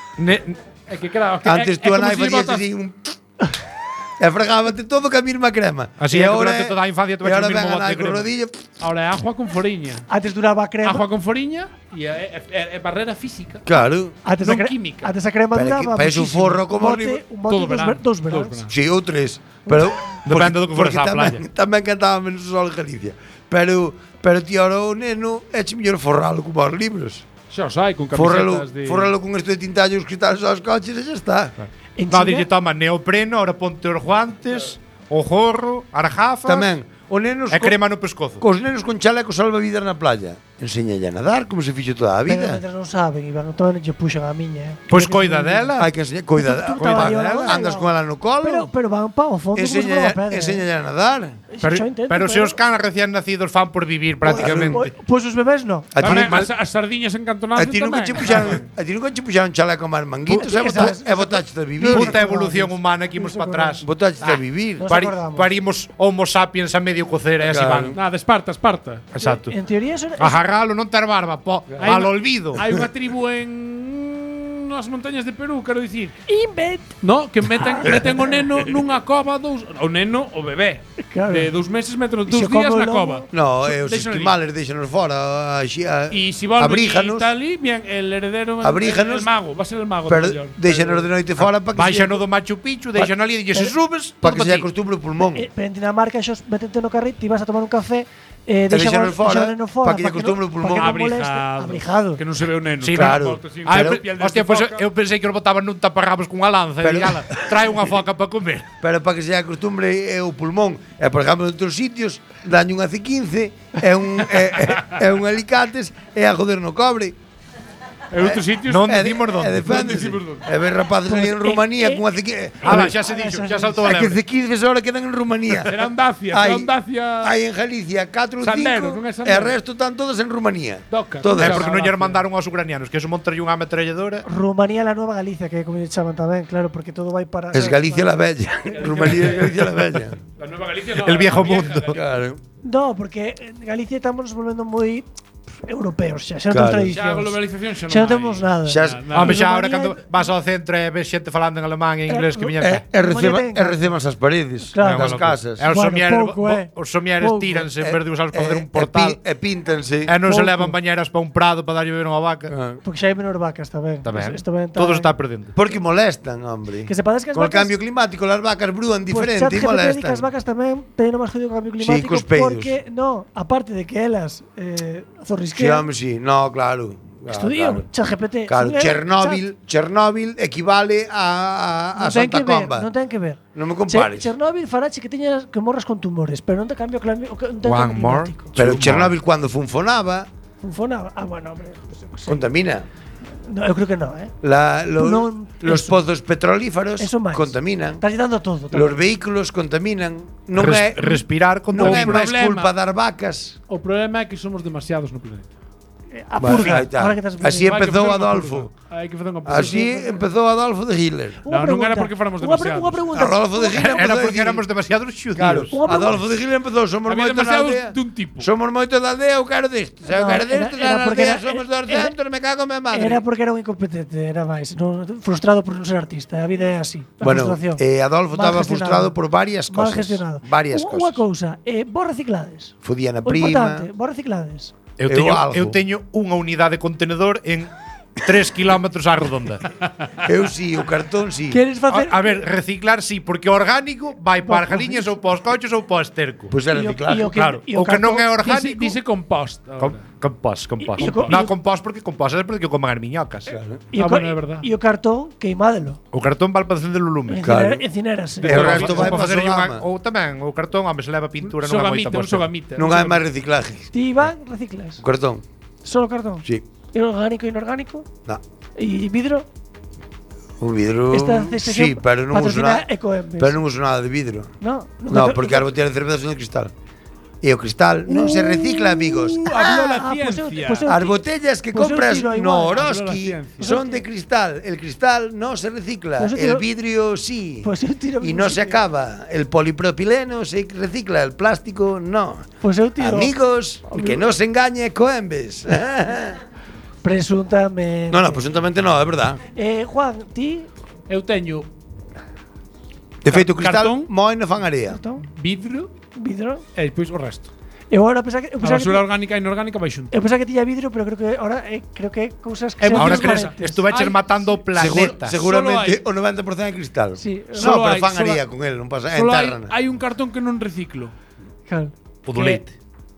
É que claro, Antes é tú a como nai se lle facías botas- así un... E fregábate todo ca mesma crema. Así E é que ahora durante toda a infancia e te vas ahora o mismo ven a bote nai de con crema. rodillo. Ahora é agua con foriña. Antes duraba a crema. Agua con foriña e é barrera física. Claro. Antes non a química. Antes a crema Pero é que duraba. parece un muchísimo. forro como Un bote- arriba. Un bote Todo dos verano, dos dos veranos. veranos. Sí, ou tres. Pero Depende do que fores porque á tamén, playa. tamén cantaba menos o sol en Galicia. Pero tío, ahora o neno eche mellor forralo como os libros. Xa os hai con Forralo, camisetas de forralo con este de tintallo os cristales aos coches e xa está. En No, China, dille, toma, neopreno, ahora ponte os guantes, o gorro, as gafas. Tamén, o nenos E crema no pescozo. cos nenos con chalecos salvavidas na playa. Enséñalle a nadar como se fixo toda a pero vida. mentras non saben, Iván, entón lle puxan a miña. Pois coida dela. Hai que enseñar, coida Tú estaba yo dela, agora, andas Iván. con ela no colo. Pero van pa o fondo como se Enséñalle, a pedra. enséñalle a nadar. Pero se os canas recién nacidos fan por vivir prácticamente. Pois os bebés non. A ti, Tamén, mal- as sardiñas en a cantonazo ti nunca tamén. che puxaron, a ti nunca che puxaron chaleco máis manguitos e botaste a vivir. Puta evolución humana que imos para atrás. Botaste a vivir. Nos acordamos. Parimos homo sapiens a medio cocer e así Claro. van. Nada, Esparta, Esparta. Exacto. En teoría eso Agarralo, non ter barba, al olvido. Hai unha tribu en nas montañas de Perú, quero dicir, invent. no, que meten o neno nunha cova o neno, o bebé. Claro. De 2 meses metros, E 2 se días come o na lobo? cova. No, os Déixano ali. esquimales deixanos fora. Y si volve abríjanos, y tal y bien, el heredero Abríjanos, el mago, va a ser el mago pero de Mallorca. deixanos de noite fora para que Baixa no do Machu Picchu, deixa no ali e se subes, para que todo se para ti. acostumbre o pulmón. Pero en Dinamarca xos metente no carrito e vas a tomar un café deixanos fora, no pa que lle acostumbre o pulmón. Abrigado. Que non se ve o neno. Sí, claro. Sin Ah, piel de hostia, pues foca. eu pensei que os botaban nun taparrabos cunha lanza Pero- e ala, trae unha foca para comer. Pero para que se acostumbre o pulmón. E, por exemplo, en outros sitios, daño unha C15, é un alicates e a joder no cobre. En outros sitios Non E dicimos e onde. deféndese. Non dicimos E ver rapaces ali en Rumanía con a C15. Ala, xa se dixo, xa saltou a É que lebre. C15 ahora quedan en Rumanía. Serán Dacia, Hai- serán Dacia. Hai en Galicia 4 ou 5 Sandero, non é e Sandero. o resto están todas en Rumanía. Toca. Todas. É porque non lle Dacia. mandaron aos ucranianos, que eso montarlle unha ametralladora. Rumanía la nueva Galicia, que como lle chaman tamén, claro, porque todo vai para Es Galicia la bella. Rumanía es Galicia la bella. La Nueva Galicia no, El la viejo vieja, mundo. Claro. No, porque en Galicia estamos nos volvendo moi europeos xa, xa non Claro. temos Xa a tradicións. globalización xa non Xa non hai. temos nada. Xa Home, xa ahora Rumanía- cando vas ao centro e ves xente falando en alemán e inglés que viñan cá. Receban as paredes Claro. das casas. E os Bueno, somieres, pouco, os somieres pouco. tíranse en vez de usar para facer un portal. E píntanse. E non se Pouco. levan bañeras para un prado para darlle beber unha vaca. Porque xa hai menor vacas tamén. Tamén. Isto ben Todo está perdendo. Porque molestan, hombre. Que sepades que as Con el vacas- cambio climático las vacas brúan diferente Pues e ChatGPT di que molestan. as vacas tamén teñen máis jodido que o cambio climático cos peidos. porque, no, aparte de que elas Sí, zorrisquean, home, sí. No, claro. Estudio, ChatGPT. Claro, Son Chernóbil equivale a non ten Santa que ver, Comba. non ten que ver. Non me compares. Chernóbil farache que morras con tumores, pero non te cambio non te One cambio more. climático. Pero Two Chernóbil cuando funcionaba, Funcionaba. Bueno, hombre, pues, sí. contamina. No, eu creo que no, Los eso. pozos petrolíferos Eso máis. contaminan. Estás dando todo. Los vehículos contaminan. Non é Respirar con non todo. é máis problema. culpa dar vacas. O problema é que somos demasiados no planeta. A Bueno, purga. aí está. Ahora que estás Así Hai que empezou facer unha Adolfo. purga. Hai que facer unha purga. Así empezou Adolfo de Hitler. Non era porque fóramos demasiados. Unha pregunta. Adolfo de Hitler Era empezou a porque decir- éramos demasiados Claro, xudíos. Unha pregunta. Adolfo de Hitler empezou, somos Había moitos na demasiados aldea. dun tipo. Somos moitos da aldea, eu quero disto. Se eu No, quero disto, era na porque aldea era- somos 200, me cago en mi madre. Era porque era un incompetente, era máis. Frustrado por non ser artista. A vida é así. A Bueno, frustración. Adolfo Mal estaba gestionado. frustrado por varias Mal cosas. gestionado. Varias Unha cosas. cousa, vos reciclades. Fudía na O importante, prima. vos reciclades. Eu Eu teño unha unidade de contenedor en 3 kilómetros á redonda. Eu sí, o cartón sí. Queres facer A ver, reciclar sí, porque o orgánico vai para as galiñas ou para os coches ou para o esterco. Pois é E o- reciclaje. e o que- Claro, e o o que non é cartón- orgánico. Dice compost. ahora. Compós. E o co- Non e o- compós porque compós é porque coman as miñocas. E o, bueno, é verdad. e o cartón, queimádelo. O cartón vale para encender o lume. Claro. Encinérase. E o resto vai Ou para facerlle Sogama. ou tamén o cartón, home, se leva pintura, non é moita Sogamita, un sogamita. Non hai máis reciclaje. Ti, Iván, reciclas. O cartón, Solo cartón. sí. E orgánico e inorgánico. No. E vidro. O vidro, Esta sí, sección pero non uso patrocina nada. Ecoembes. Pero non uso nada de vidro. No, No, porque as botellas de cerveza son de cristal. E o cristal non se recicla, amigos. Habló la pues ciencia. As botellas que pues eu compras tiro igual. no Habló la Oroski ciencia. son de cristal. El cristal no se recicla. Pues eu El tiro- vidrio sí. Pues eu tiro Y no se acaba. El polipropileno se recicla. El plástico no. Pues eu tiro. Amigos, que no se engañe Coembes. Presuntamente. No, presuntamente no, é verdad. Juan, ti. Eu teño De feito, o cristal Cartón. moe na fan area. Cartón, vidro vidro. e despois o resto. Eu ahora pensaba que. A basura orgánica e inorgánica vai xunto. Eu pensaba que tiña vidro, pero creo que ahora creo que cousas que Hemos sean Ahora Moitos crees, transparentes. estuveches Ai, matando o planeta. Seguramente Solo o 90% é cristal. Sí, No, solo pero hai- fan solo haría hai- con él, non pasa, Solo hai, enterran. hai un cartón que non reciclo. Claro. O do leite.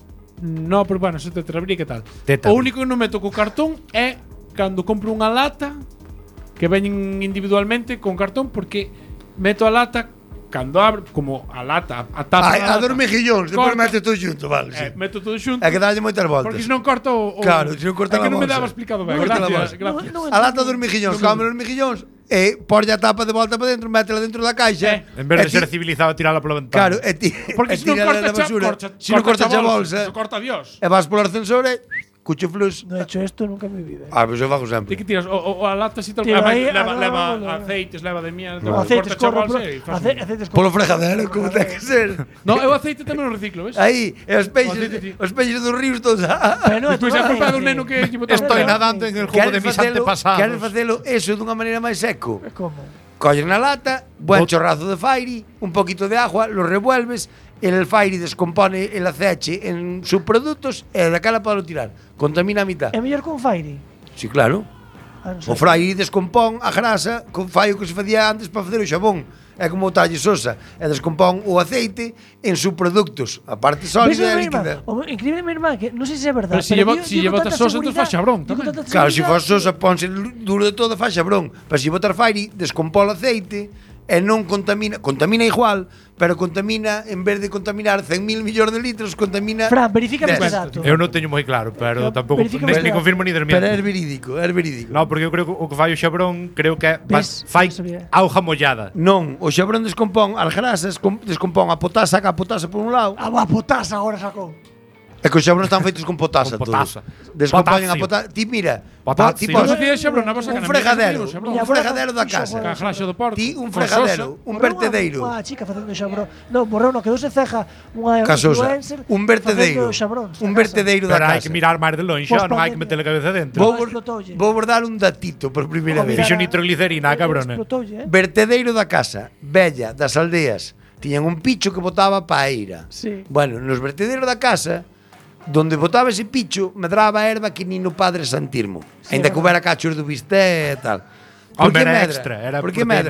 No, pero bueno, se te trabería que tal. Tétano. O único que non meto co cartón é cando compro unha lata que veñen individualmente con cartón porque meto a lata cando abre como a lata, a tapa. Ai, a da lata, dos mejillóns, depois corta, metes todo xunto, vale, sí. meto todo xunto. É que dalle moitas voltas. Porque senón corto o Claro, senón corta é que la non me bolsa. daba explicado ben. Corta la Gracias, bolsa. gracias. A lata dos mejillóns, come os mejillóns e porlle a tapa de volta para dentro, métela dentro da caixa. En vez de e ser ti- civilizado, tirala pola Claro, ventana. e ti Porque e senón tírala corta na basura. Se non corta a bolsa, Se corta Dios. e vas polo ascensor e cucho flux. No he hecho esto nunca en mi vida. Pois eu fago Ti sempre. que tiras o a lata si tal Tiro aí, leva no. aceites, leva de mierda, No, aceites corta corro, chaval, e fas un- aceites Polo fregadero, como ten que ser. No, eu aceite tamén o reciclo, ves? Aí, e os Aceite, sí. peixes dos ríos todos. Pero no, Despois é culpa do neno que tipo Estoy nadando en el jugo de mis antepasados. Queres facelo eso dunha maneira máis seco? ¿Cómo? Colles na lata, buen chorrazo de fairi, un poquito de agua, lo revuelves, el fairi descompone el aceite en subproductos e daquela podelo tirar. Contamina a mitad. É mellor con Fairy. Sí, claro. Ah, non O sei. fairi descompón a grasa, fai o que se facía antes para facer o xabón. É como o talle sosa, e descompón o aceite en subproductos, a parte ¿Ves sólida o e mi hermano? líquida. O increíble mi hermano, que non sei se é verdade. Pero si pero lleva- yo- si yo lleva con otra tanta sosa, entonces faz xabrón seguridad- yo con tamén. tanta Claro, se seguridad- fos sosa, ponse duro de todo, faz xabrón. Pero se botar fairi, descompón o aceite e non contamina, contamina igual, pero contamina, en vez de contaminar 100.000 millóns de litros, contamina... Fran, verifícame 10. este dato. Eu non teño moi claro, pero tampouco Verifícame ni este confirmo ni Pero desmiento. é verídico, é verídico. No, porque eu creo que o que fai o xabrón creo que ¿Ves? fai Non sabía. auga mollada. Non, o xabrón descompón as grasas, descompón a potasa, que a potasa por un lado, Ah, va, potasa agora sacou. e que os xabróns están feitos con potasa, Con todos. potasa. Descompoñen a Potasio. potasa. Ti mira, Potasio. ti Vos pos- hacías xabrón na vosa un cana, fregadero, mira, un xabrón. fregadero da casa. Cajalaxo do porco. Ti un con fregadero, sosa. un vertedeiro. Unha chica facendo xabrón. No, morreu no, quedouse ceja unha Casosa, influencer un vertedeiro, facendo xabróns na un casa. vertedeiro da Pero hai casa. que mirar máis de longe, Pois non hai que pandemia. meter a cabeza dentro. Vou, Explotoulle. vou vos dar un datito por primeira Vou vez. Fixo nitroglicerina, cabrona. Explotoulle, Vertedeiro da casa, bella, das aldeas, tiñan un picho que botaba pa eira. Sí. Bueno, nos vertederos da casa, donde botaba ese picho, medraba a erva que nin no Padre Santirmo. Sí, Ainda que verdad. houbera cachos do bisté e tal. Home, era extra, era Por que proteína. medra?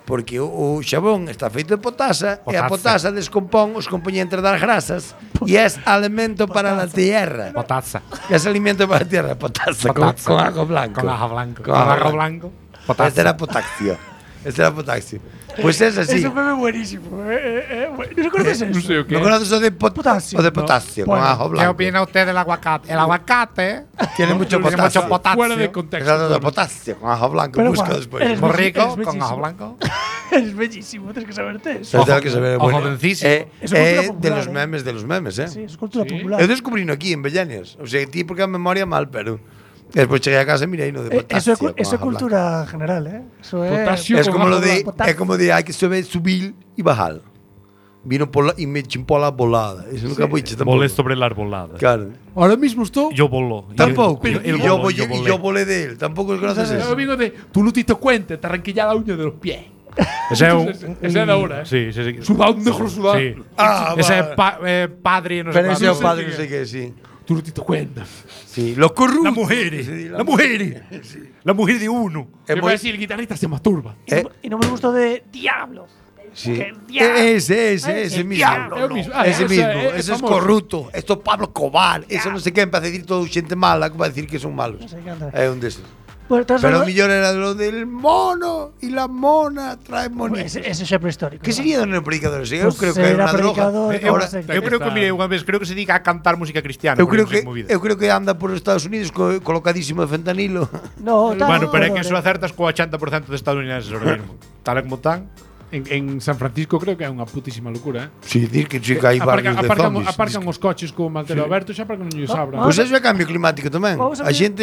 Porque o xabón está feito de potasa e a potasa descompón os componentes das grasas e é alimento para a tierra. Potasa. Es alimento para la tierra, potasa, Potasa. con ajo blanco. Con ajo blanco. Con Con ajo ajo blanco. blanco. Potasa. Este era potasio. Este era potasio. Pues es así. Eso fue buenísimo. ¿No conoces eso? Non sei o que. ¿No conoces o de Potasio? O de potasio, No. con Bueno, ajo ¿Qué blanco. opina usted del aguacate? El aguacate Tiene mucho potasio. mucho potasio. Fuera de contexto. Exacto, de potasio, con ajo blanco. Pero, Busca Juan, después. eres muy eres rico, con bellísimo. ajo blanco. Es bellísimo, tienes que saberte eso. Pero tengo que saber, Ojo bueno, densísimo. Es cultura de popular, de los memes, Sí, es cultura Sí. popular. Eu descubrino aquí en Bellanias. O sea, ti porque a memoria mal, pero despois cheguei a casa e mirei no de potasio. Eso es con ajo cultura general, ¿eh? Eso es. Potasio. Es con como lo ajo de, blanco. es como de hay que subir y bajar. Vino por la, y me chimpó la volada. Eso nunca voy tampoco. Volé sobre la arbolada. Claro. Ahora mismo estou. Yo voló. Tampoco. Él Y yo, voló, yo volé de él. Tampoco conoces Eu eso. vengo de. Tú no te diste cuenta, te arranqué ya la uña de los pies. Ese é un... Ese é da hora, Sí, sí, sí. Sudado, un negro sudado. Sí. Ah, Ese é va. padre, no sé Pero ese cuánto. es padre, no sé qué, sí. Tú no te diste cuenta. Sí, los corruptos. La mujer. Sí, La mujer. La mujer de uno. Es Que muy- va a decir, el guitarrista se masturba. Y no me gustó de Diablo. Sí. ¡Qué diablo! Ese mismo. É o mismo. Ah, Ese mismo. é Ese es famoso. corrupto. Esto es Pablo Cobar. Eso no sé qué. Para decir todo gente mala. Para decir que son malos. No sé qué anda. Es un de esos. Bueno, estás Pero hablando- millón era lo del mono. Y la mona trae monitos. Ese xa é prehistórico. ¿Qué sería de un predicador? Eu Pues creo que é será unha droga. predicador, Ahora, non sei. Eu creo que, mire, unha vez, creo que se diga a cantar música cristiana. eu porque creo non sei que movida. eu creo que anda por os Estados Unidos colocadísimo de fentanilo. No, está Bueno, pero é que no, eso acertas co 80% de estadounidenses ahora mismo. Tal como tan. En San Francisco creo que é unha putísima locura, Sí, dir que hai barrios de zombies. aparcan os coches co maltero aberto xa para que non lles abran. Pois eso é cambio climático tamén. Vamos A a ver. xente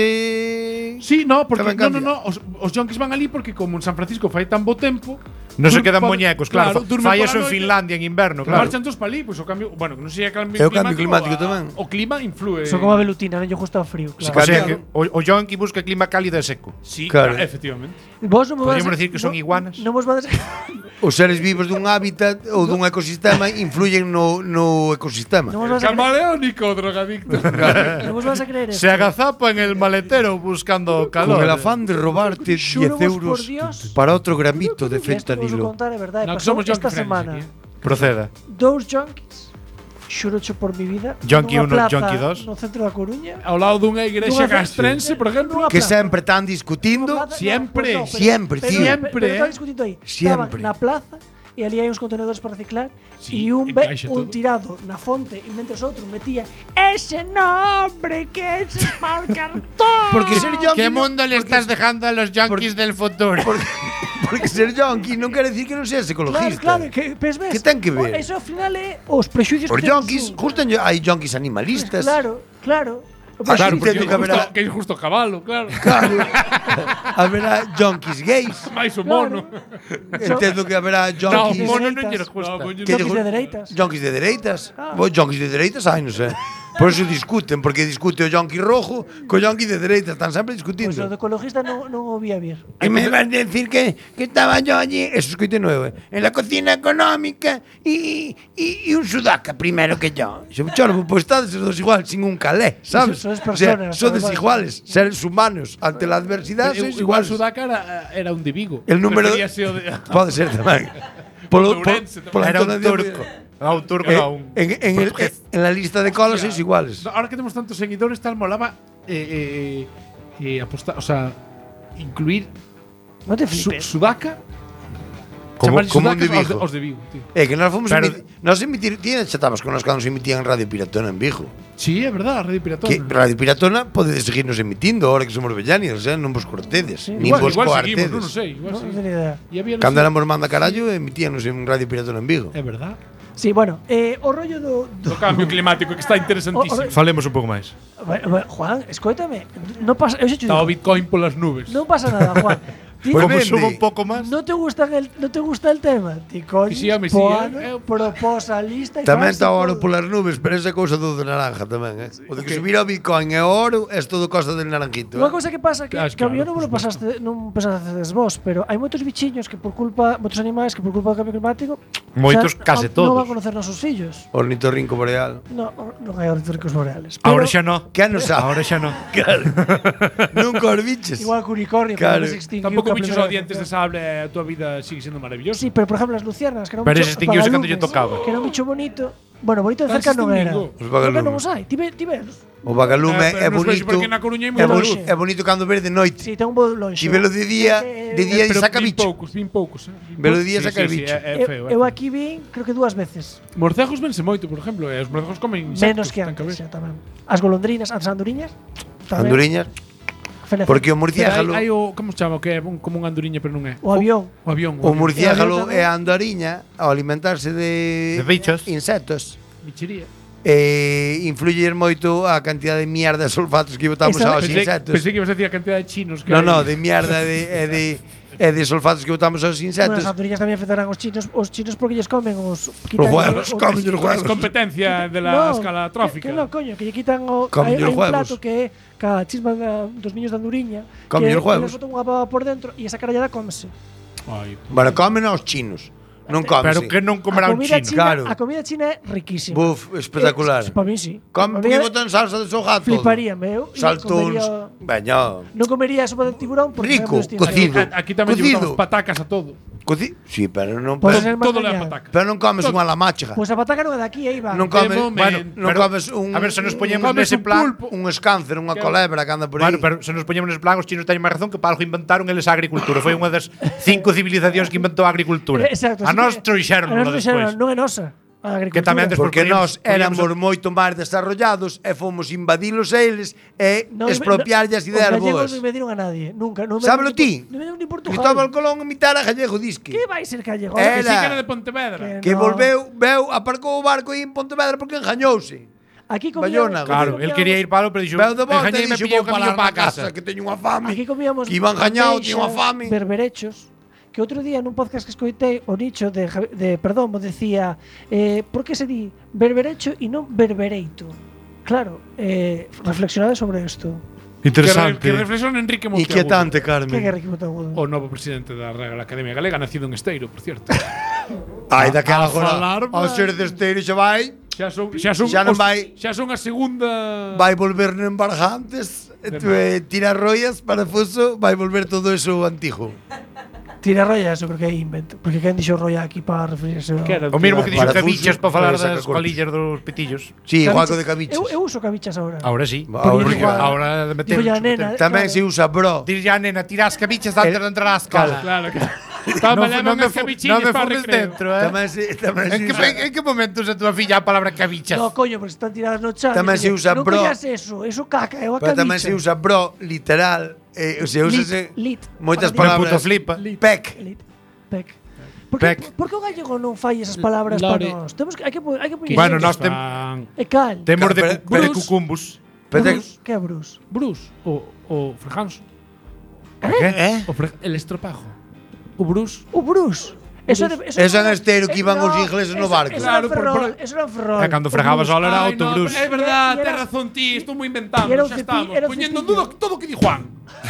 Sí, no, porque Tamén no, cambia. os yonkis van ali porque como en San Francisco fai tan bo tempo, Non se dur- quedan pa- muñecos, claro. durme Fai pola eso en noite, Finlandia en inverno, claro. Marchan todos para ali, pois o cambio, bueno, que non sei cambio É o cambio climático tamén. O clima influe. Son como a velutina, non lle gusta o frío, O claro. sea que o yonki busca clima cálido e seco. Sí, Claro. efectivamente. Vos non me vas Podríamos decir que son iguanas. Non vos vades os seres vivos dun hábitat ou dun ecosistema influyen no ecosistema. Non vos vas a creer, Camaleónico, drogadicto. non vos vas a creer Se esto. agazapa en el maletero buscando calor. Con el afán de robarte 10 Xuro vos por euros Dios. para outro gramito de Esto vos vou fentanilo. contar, é verdade. No, que Pasou somos junkie esta friends semana. aquí. Proceda. Dous junkies, xurocho por mi vida. Junkie nunha 1, plaza junkie 2. No centro da Coruña. Ao lado dunha igrexa Dunha fe- castrense, por exemplo. Nunha Que plaza. sempre están discutindo. Nunha plaza, siempre, no, pues siempre, tío. Siempre, pero estaban eh. discutindo aí. Siempre. Estaban na plaza e ali hai uns contenedores para reciclar Sí, e un encaixa todo. tirado na fonte e mentres outro metía ese nombre que es mal cartón. Porque ser junkie ¿Qué no- mundo le estás dejando a los junkies del futuro? porque ser junkie non quere decir que non seas Claro, ecologista. claro, que ves, Que ten que ver? Eso ao final é os prexuicios Os que temos junkies, un. justo hai junkies animalistas. Claro, claro. Ah, Claro, entendo porque que haberá- que é justo cabalo, claro. Claro. Haberá junkies gays. Mais o mono. Entendo que haberá No, junkies. mono dereitas. non lle gusta. No, mono Que Junkies lle- de dereitas. Junkies de dereitas. Ah. Pois junkies de dereitas hai, non sei. Por eso discuten, porque discute o junkie rojo co junkie de dereitas, están sempre discutindo. Pois o de ecologista non o vi a vir. Y me van a decir que estaba yo allí, eso escuché nuevo, en la cocina económica y un sudaca primero que yo. Yo, chorbo, pues estás los dos igual, sin un calé, ¿sabes? Sois O sea, personas, son además. desiguales, seres humanos ante la adversidad, sois Igual iguales. Sudaca era un de Vigo. El número Preferíase o de puede ser también. Ourense tamén. la Era un entonación- turco. Un turco, Eh, no, un en la lista de colas sois iguales. Ahora que tenemos tantos seguidores, tal molaba apostar, o sea, incluir Non te flipes. Sudaca. Como chamarlle un de sudacas Vigo. aos de Vigo, tío. Que nos fomos Pero- nos emitir, tienes chatabas con nos cando se emitían en Radio Piratona en Vigo. Sí, é verdad, Radio Piratón. Que Radio Piratona podedes seguirnos emitindo ahora que somos vellanios, non vos cortedes, nin vos igual seguimos, non coartedes. sei, igual Non sí. teño idea. E había Cando éramos manda carallo, emitíanos en Radio Piratona en Vigo. É verdad. Sí, bueno, o rollo do O cambio climático que está interesantísimo. Falemos un pouco máis. Juan, escóitame. Non pasa, eu xa te Está o digo, Bitcoin polas nubes. non pasa nada, Juan. Ti- Pues Como vende. subo un pouco máis. ¿No te gusta el tema? Ti coño, Que sí, home, sí, proposa lista e Tamén faz está o oro todo. polas nubes, pero esa cousa todo de naranja tamén, O de que subir ao Bitcoin e o oro é todo cosa del naranjito. Unha cousa que pasa que, Claro, que a mí claro, non me lo por pasaste, non pasastedes vos, pero hai moitos bichiños que por culpa, moitos animais que por culpa do cambio climático, Moitos, case non todos. van a conocer nosos fillos. Ornitorrinco boreal. Non hai ornitorrincos boreales. Ahora Pero xa no. Que non sabe? Ahora xa no. Nunca os biches. igual que unicornio, Claro. que se extinguiu Tampouco como bichos primera audientes de vez. sable, a tua vida sigue siendo maravillosa. Sí, pero por ejemplo las luciérnagas, que era un Pero bicho ese extinguiuse cando lle vagalumes, tocaba. que era un bicho bonito. Bueno, bonito de Ah, cerca se non era. extinguiu. Os Porque non vagalumes. os hai. Ti velos. O vagalume Pero é nos vexo bonito. porque na Coruña hai É moi lonxe. bonito, é bonito cando ves de noite. Sí, ten un bo lonxe. Si velo de día Pero saca vin bicho. poucos. Velo de día saca bicho. É feo. Eu aquí vin, creo que 2 veces. Morcegos vense moito, por exemplo, e os morcegos comen insectos. Menos que ten antes, ver. xa tamén. As golondrinas, as anduriñas. tamén. Anduriñas. Fenecen. Porque o Pero murciélago, hai o, como se chama, que é como unha anduriña, pero non é. O avión. O avión. o murciélago E e a a andoriña ao alimentarse De de bichos. insectos. Bichería. Influye moito a cantidad de mierda de sulfatos que botamos Esa- aos insectos. Pensei que ibas a decir a cantidad de chinos que No, hai. de mierda e de sulfatos que botamos aos Bueno, insectos. as anduriñas tamén afectarán os chinos porque lles comen os huevos, comen os Es huevos. competencia de la escala trófica. Que no, coño, que lle quitan o Comen hai os un huevos. plato que é ca chisma dos niños de anduriña, Comen que os huevos. les botan unha baba por dentro e esa carallada cómese. Ai, Bueno, comen aos chinos. Non comen. Pero que non comerá un chino. Claro. A comida china é riquísima. Buf, espectacular. Para mí sí. Come Pa' mí porque botan salsa de soja todo. Fliparíame, eu. e Saltóns. comería- Veño. Non comería sopa de tiburón porque Rico, sabe os cocido. Aquí tamén lle Cocido. botamos patacas a todo. Sí, pero non Pois pero, é máis Todo le gañado. pataca. pero non comes unha lamacha. Pois a pataca non é daqui, Iván. Non comes, momento. bueno, non Pero, comes un a ver, se nos poñemos comes nese un plan. pulpo. un escáncer, unha colebra que anda por aí. Bueno, pero se nos poñemos nese plan, os chinos teñen máis razón que para algo inventaron eles a agricultura. Foi unha das 5 civilizacións que inventou a agricultura. Exacto. A sí nós que- trouxeron a nós despois. Non é nosa. A agricultura. Que tamén despois Porque nós podíamos- éramos moito máis desarrollados e fomos invadilos a eles e expropiarlle as ideas Os gallegos boas. non invadiron a nadie, nunca. Non Sábelo invadiron ti? Non invadiron ni Portugal. Cristóbal Colón imitara gallego disque. Que vai ser gallego? Eh, Que sí que Era. era de Pontevedra. Que no. veu, aparcou o barco aí en Pontevedra porque engañouse. Aquí Bayona, Claro, él quería ir palo, pero dixo, Veu de volta e engañei me dixo, pillou vou o camiño parar para na casa. casa, que teño unha fame. Aquí comíamos Que iban gañado, bandeixa, tiña unha fame. berberechos. Que outro día nun podcast que escoitei o nicho de Perdomo decía por que se di berberecho e non berbereito. Claro, reflexionade sobre isto. Interesante. Que reflexión Enrique Monteagudo. Inquietante, Que Carmen. guerra que botou O novo presidente da Real Academia Galega, nacido en Esteiro, por cierto. Ai, daquela A falar, agora, ao ser de Esteiro xa vai, Xa son Xa non vai- Xa son a segunda vai volver no embarjantes, tira rollas para Fuso, vai volver todo eso antigo. Tira rolla, eso creo que é invento. Porque quen dixo rolla aquí para referirse ao... Que era? O mismo que dixo Para Cabichas Fuso, para falar para sacar das cortes. colillas dos pitillos. Sí, igual co de Cabichas. cabichas. Eu uso cabichas ahora. Ahora sí. Ahora Porque igual. ahora de meter. Digo ya, nena. Tamén claro. se usa bro. Dir ya, nena, tirás cabichas antes de entrar á escola. Claro, Toma, levan as cabichiñas me para fumes recreo. dentro, eh. Tamén se En usa. que momento usa tua filla a palabra cabichas? No, coño, porque están tiradas no chat. Tamén se usa non bro. collas eso caca, é unha Pero cabicha. tamén se usa bro literal, se úsase Lit. moitas Para Me puto palabras. flipa. Pec. Pec. Por Pec. que o gallego non fai esas palabras Lore. para nós? Temos que hai que poñer. Bueno, nós E cal? temos de Pero- cucumbus. Pero Bruce, que é Bruce? Bruce, o Frejanso. El estropajo. O Bruce. O Bruce. Eso Eso en Esteiro que iban os ingleses no barco. Eso Claro, era Ferrol, por- eso era Ferrol. E cando O fregabas Bruce. ao era Ai, no, autobrus. É verdad, Y era- ten razón ti, estou moi inventando, y era un xa cepi- estamos. era un Poñendo en cepillo. duda todo o que di Juan.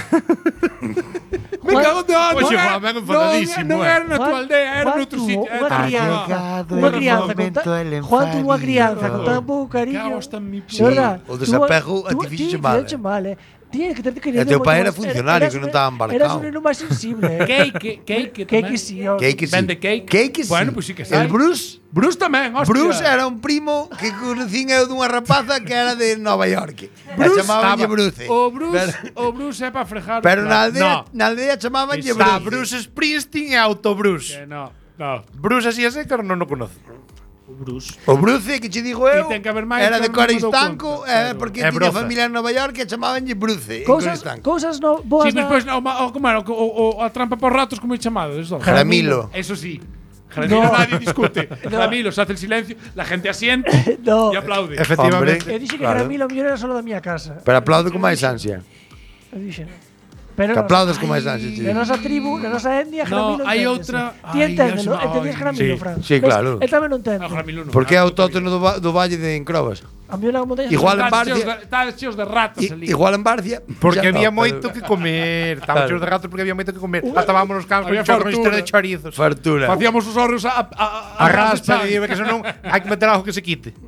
Me Juan- cago en Dios, Oxe, non Juan, era- ben enfadadísimo, Non era na tua aldea, era Juan noutro tuvo sitio. unha Era crianza, llegado unha el crianza con momento ta- del Juan tuvo unha enfadillo. crianza con tan pouco cariño. Cago hasta en mi De verdad. o desapego a ti fixeche mal, fixeche mal, Tiene que ter querido. E teu pai era funcionario, que non estaba embarcado. Eras un neno máis sensible. Cake Cake sí. Cake sí. Vende cake. Cake sí. Bueno, pues sí que sai. El Bruce Bruce tamén, hostia. Bruce era un primo que conocín eu dunha rapaza que era de Nova York. Bruce chamabanlle estaba- Bruce. O Bruce é para frejar. Pero na No. aldea chamabanlle Está Bruce. Bruce Springsteen e Autobrus. Que no. Bruce así a seca non o conoce. Bruce. O Bruce, que che digo eu, E ten que haber máis, era de que non me dou Coristanco, conta, pero- porque É tiña broza. familia en Nova York e chamabanlle Bruce en Cousas, Coristanco. cousas no, boas Sí, despois, como era, a trampa por ratos, como é chamado? Eso. Jaramilo. Eso sí. Jaramilo No. nadie discute. No. Jaramilo se hace el silencio, la gente asiente No. y aplaude. Efectivamente. Eu dixen que Claro. Jaramilo mellor era solo da miña casa. Pero aplaudo con máis ansia. Eu dixen. Pero Que aplaudes con máis ansia. che Na digo. nosa tribu, na nosa etnia, No, Jaramilo hai enténdese. outra- Ti Ai, enténdelo, Dios, entendías ai. Jaramilo, Sí. Fran. Sí, Ves? claro. El tamén non entende. No, Jaramilo no. Porque é autóctono do Valle de Encrobas. A mí na montaña Igual en Está Barcia. cheos de ratas ali. Igual en Barcia. Porque xa había no, moito pero- que comer. Estaban Claro. cheios de ratos porque había moito que comer. Atábamos os campos Había con chorro fartura. de chorizos. Fartura. Facíamos os horros A raspa, e que senón hai que meter algo que se quite.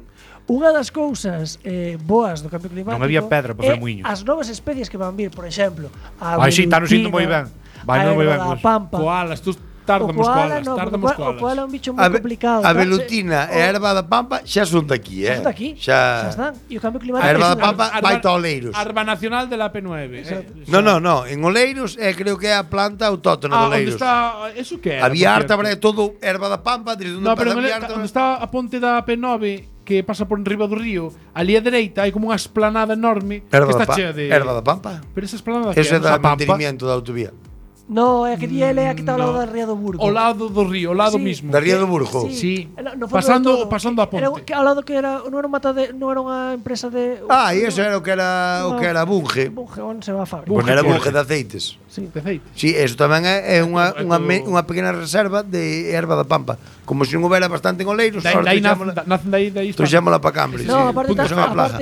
Unha das cousas boas do cambio climático Non había pedra para facer muiños. as novas especies que van vir, por exemplo, a Ai, si, están sinto moi ben. Vai a moi ben. erva da pampa. Koalas, tú O tardamos koala koalas, non, tardamos porque o koala é koalas. un bicho moi complicado. A tal. velutina e a erva da pampa xa son daqui, Son daqui. Xa están. E o cambio A climático erva da é pampa vai ta Oleiros. Arba Nacional de la P9. No, en Oleiros creo que é a planta autóctona de Onde Oleiros. está... Eso que era? A Vía por Ártabra é cierto? todo erva da pampa, desde onde No, pero pasa a Vía Ártabra. onde está a ponte da P9 que pasa por enriba do río, ali á dereita hai como unha esplanada enorme que está chea de... Erva da pampa. Pero esa esplanada Ese é que da é? mantenimiento da autovía. No, é que di ele aquí está ao lado no. da Ría do Burgo. Ao lado do río, ao lado Sí. mismo. Da Ría do Burgo. Sí. No fondo Pasando- de todo. pasando a ponte. Era que ao lado que era, non era non era unha empresa de E eso era o que era Bunge. Bunge, onde se va a fábrica. Porque era Bunge de aceites. Sí. De aceite. Sí, eso tamén é unha pequena reserva de erva da pampa. Como se non houbera bastante en Oleiros, ahora Nacen dai trouxémola para Cambridge. No, aparte, Puntos unha plaza.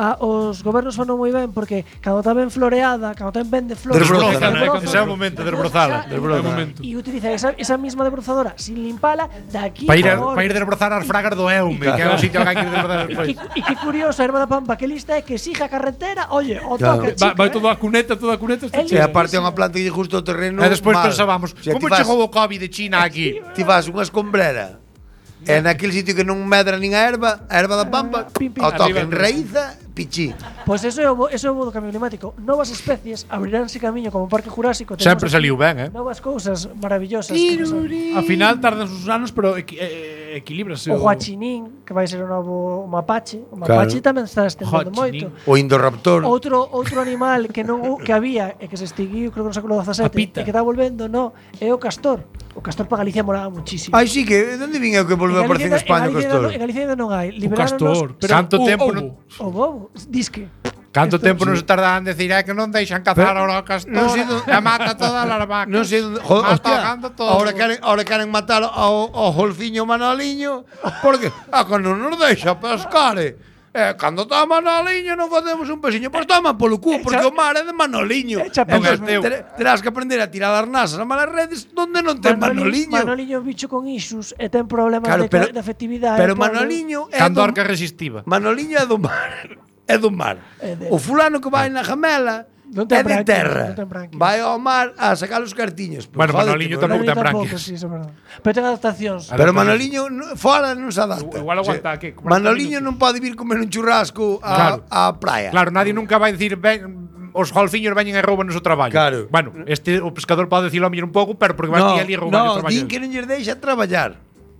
os gobernos fan moi ben porque cando está ben floreada, cando está ben de flores, Desbroza, Ese é o momento de desbrozala. momento. E utiliza esa misma desbrozadora sin limpala de aquí Para a ir desbrozar as fragas do Eume, que é o sitio que hai que ir desbrozar despois. E que curioso, a erva da pampa, que lista é que siga a carretera, oye, o Claro. toca, chica, Vai todo a cuneta está El- E chea. aparte é unha planta que lle justo o terreno. E despois mal. pensábamos, O sea, como chegou o Covid de China aquí? Ti vas unha escombrera e naquele sitio que non medra nin a erva da pampa, pim, pim. ao toque Arriba, enraíza, pichí. Pois eso é o bo do cambio climático. Novas especies abriránse camiño como o Parque Jurásico. Tenemos Sempre aquí saliu ben, Novas cousas maravillosas. que nos- Al final tardan uns anos, pero equilibrase. O Huachinín, que vai ser o novo mapache. O Claro. mapache tamén está estendendo Huachinín. moito. O Indoraptor. Outro animal que non que había e que se extinguiu creo que no século XVII A pita. e que está volvendo, é o castor. O castor para Galicia molaba muchísimo. Ai, sí, que onde vin eu que volveu a aparecer en España o castor? En Galicia ainda non hai. O castor. Pero Canto o tempo ovo. non- O bobo, disque. Canto tempo non se tardan en decir que non deixan cazar ao castor non sei do- e mata todas as vacas. Non sei onde, Mata hostia, ao gando todo. ahora queren matar ao golfiño Manoliño porque cando nos deixa pescar cando está Manoliño non facemos un pesiño, pois toma polo cu porque o mar é de Manoliño. Echa Non é pesos. teu. Terás que aprender a tirar as nasas a malas redes donde non ten Manoliño. Manoliño é un bicho con issues e ten problemas Claro, de afectividade. Pero pobre. Manoliño é Cando do, orca resistiva. Manoliño é do mar. É do mar. É de- O fulano que vai na jamela Non ten é de branquias, terra. non ten branquias. Vai ao mar a sacar os cartiños. Pois, Bueno, jódete, Manoliño pois, tampouco non. ten branquias. Sí, eso é verdade. Pero ten adaptacións. Pero Manoliño fora non se adapta. Igual aguanta, que 40 Manoliño minutos. non pode vir comer un churrasco Claro. á praia. Claro, nadie nunca vai dicir os golfiños veñen e rouban o seu traballo. Claro. Bueno, o pescador pode dicilo a mellor un pouco, pero porque vai ali e roubar o traballo. din que non lles deixa traballar.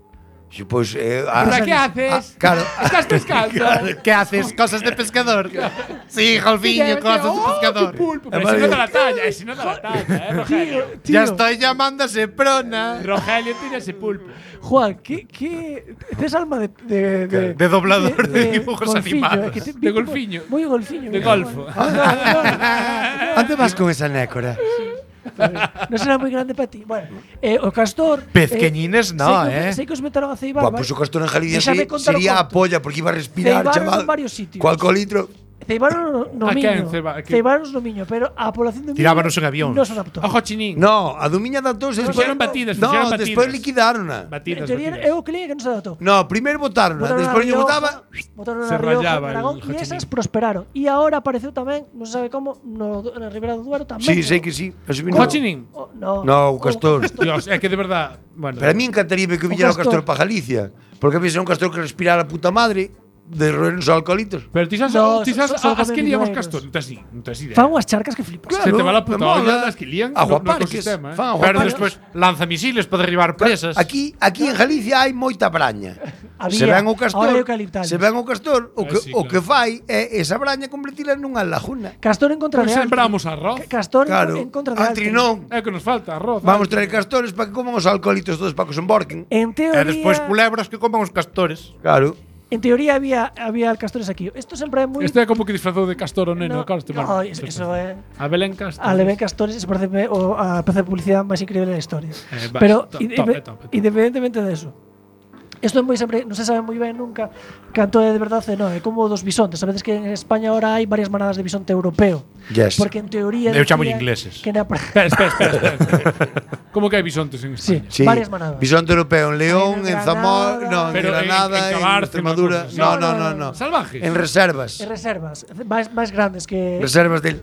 E pois ¿Para qué haces? Claro. Estás pescando. Que haces? Cosas de pescador. Sí, golfiño, cosas de pescador. Pulpo. Pero si no da la talla, si no da la talla, Rogelio. Ya estoy llamándose prona. Rogelio tiene ese pulpo. Juan, que tes alma de doblador de dibujos golfiño, animados. que De golfiño. Moi golfiño. De mira, golfo. Juan. Onde vas con esa nécora? Non será moi grande para ti. Bueno, o castor Pezqueñines no, sei que os meteron a ceibar. Pois o castor en Galicia Déxame contar o sería a conto. polla porque iba a respirar, Ceibaron chaval. en varios sitios. Cual colitro. Ceibaron no ¿A quen Miño. ceibaron? No Miño, pero a población do Miño Tirábanos en avións. non se adaptou. Ojo chinín. No, a do Miña adaptouse despois. fixeron batidas, No, fixeron despois batidas. liquidárona. Batidas, En teoría, batidas. eu creía que non se adaptou. No, primeiro botaron, despois lle botaba. Botaron Se na Rioja, rayaba Aragón, el e esas Hochinín. prosperaron. E agora apareceu tamén, non se sabe como, na Ribera do Duero tamén. Sí, sei que sí. Eso vino. Ojo chinín. No, o castor. Dios, é que de verdad. Bueno. Pero a mí encantaría ver que viñera o castor. castor para Galicia. Porque a mí un castor que respirara a puta madre de roer os alcoholitos. Pero ti sabes, No, ti sabes só as que comen lían os vinagres. castores. Non tes idea. Fan unhas charcas que flipas. Se te va la puta me mola. olla das que lían no Aguaparques, ecosistema, fan Pero aguaparques. despois lanza misiles para derribar presas. Aquí en Galicia hai moita braña. Había, Se ven o ahora castor, hai eucaliptales. se ven o castor, o que sí, o claro. que fai é esa braña convertila nunha laguna. Castor en contra Pois de sembramos arroz. Castor Claro, en contra de Altri Altri. non. É que nos falta arroz. Vamos traer castores para que coman os alcoholitos todos para que se emborquen. En E teoría, despois culebras que coman os castores. Claro. en teoría había castores aquí. Esto sempre é moi Este é como que disfrazou de castor o neno. Claro, este, no, bueno, eso é A Belén Castor. a Leven Castores, se parece a pieza de publicidade máis increíble da historia. va, Pero top, top. independentemente de eso, Isto moi sempre, non se sabe moi ben nunca canto é de verdade, non, é como dos bisontes. Sabedes que en España ahora hai varias manadas de bisonte europeo. Yes. Porque en teoría Eu chamo decía ingleses. Que na Espera. Como que hai bisontes en Sí, España? Sí. varias manadas. Bisonte europeo en León, En en Zamora, Granada. no, en Pero en Granada, en Cabárceno, Extremadura. cosas así. No. Salvajes. En reservas. E reservas, máis grandes que Reservas del.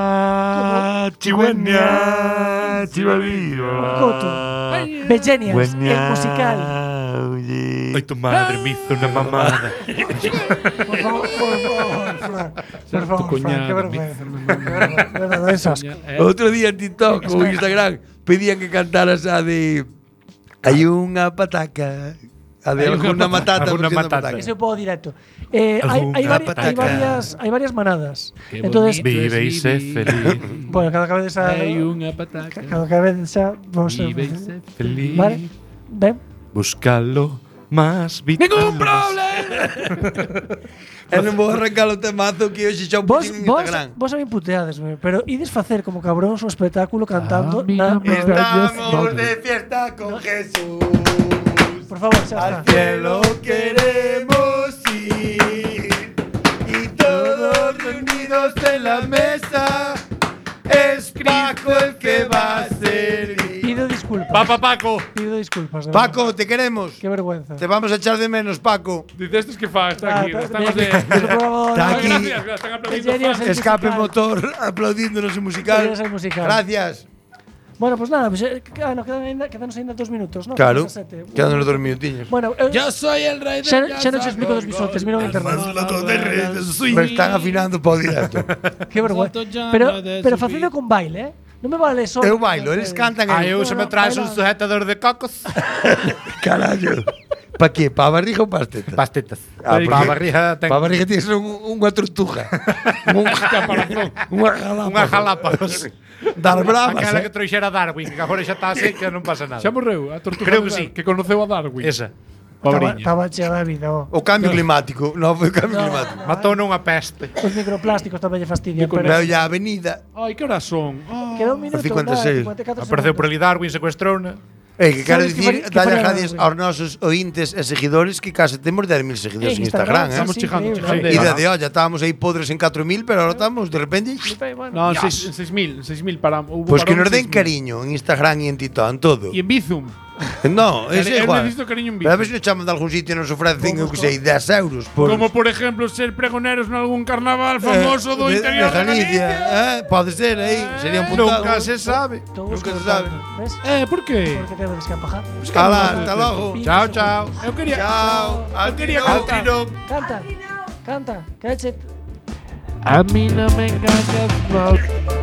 Chihuahua, Coto, Bellenias, el musical. Ai, tu madre me hizo una mamada. Por favor, Fran. Por favor, cuñada, Fran, qué vergüenza. Qué vergüenza. Outro día en TikTok ou Instagram pedían que cantaras a de hai unha pataca, a de Hai unha alguna matata, alguna cociendo matata. Ese eu puedo directo. Hai varias entonces, Vive y sé feliz. bueno, cada vez esa Hai unha pataca. cada vez esa vamos a Vive y sé Feliz. Vale. Ben. Búscalo más vital. Ningún problema. E non vou arrancar o temazo que hoxe xa un Vos, poquinho en vos, Instagram. vos a mí puteades, pero ides facer como cabróns un espectáculo cantando mí na, no me Estamos de fiesta con Jesús. por favor, xa Al está. cielo queremos ir y todos reunidos en la mesa es Paco el que va a servir. Pido disculpas. Paco. Pido disculpas. de verdad. Paco, te queremos. Qué vergüenza. Te vamos a echar de menos, Paco. Dices estos que fa, está aquí. Estamos de. Está aquí. Gracias, están aplaudiendo Genios, fans. Escape musical. motor aplaudíndonos en musical. Querías el musical. Gracias. Bueno, pues nada, pues, no, quedanos ainda 2 minutos, ¿no? Claro. 17. Quedan los 2 minutiños. Bueno, Yo soy el rey de. xa non te explico dos bisontes, mira en internet. Me están afinando para o directo. Qué vergüenza. Pero facendo con baile, ¿eh? Non me vale só. Eu bailo, eles cantan Ai, eu el. se me traes un sujetador de cocos. Carallo. Pa que? Pa barriga ou pa tetas? Pastetas. Ah, Para a barriga ten Pa barriga tienes unha tortuga. unha jalapa. Dar bravas, Aquela que trouxera Darwin, que agora xa está seca, non pasa nada. Xa morreu a tortuga Creo que sí. que conoceu a Darwin. Esa. Pobriña. Estaba chea de vida, oh. O cambio climático. No, foi o cambio climático. Matou nunha peste. Os microplásticos tamén lle fastidian, pero Veo ya a avenida. Ai, que horas son? Oh. queda un minuto, 56. 54 Apareceu por segundos. ali Darwin, secuestrouna. Que quero Sabes que dicir, faría- que dalle faría gracias Darwin? aos nosos ointes e seguidores que case temos 10.000 seguidores en Instagram, Estamos chejando, chejando. Ida de olla, estábamos aí podres en 4.000, pero ahora estamos de repente. No, 6.000 para. Pues que nos den cariño en Instagram y en TikTok, en todo. Y en Bizum. No, es Eu igual. necesito cariño en Pero a ver Bizum. se nos chaman de algún sitio e nos ofrecen, eu que sei, 10 euros por Como por ejemplo ser pregoneros en algún carnaval famoso do interior de Galicia. Pode ser aí, sería un puntado. Nunca se sabe. Nunca se sabe. ¿Ves? ¿Por qué? Porque tedes que apagar. Alá, hasta logo. Chao, chao. Eu quería. Chao. Eu quería Al cantar. tirón. Canta, canta, que eche. A mí no me engañas, no.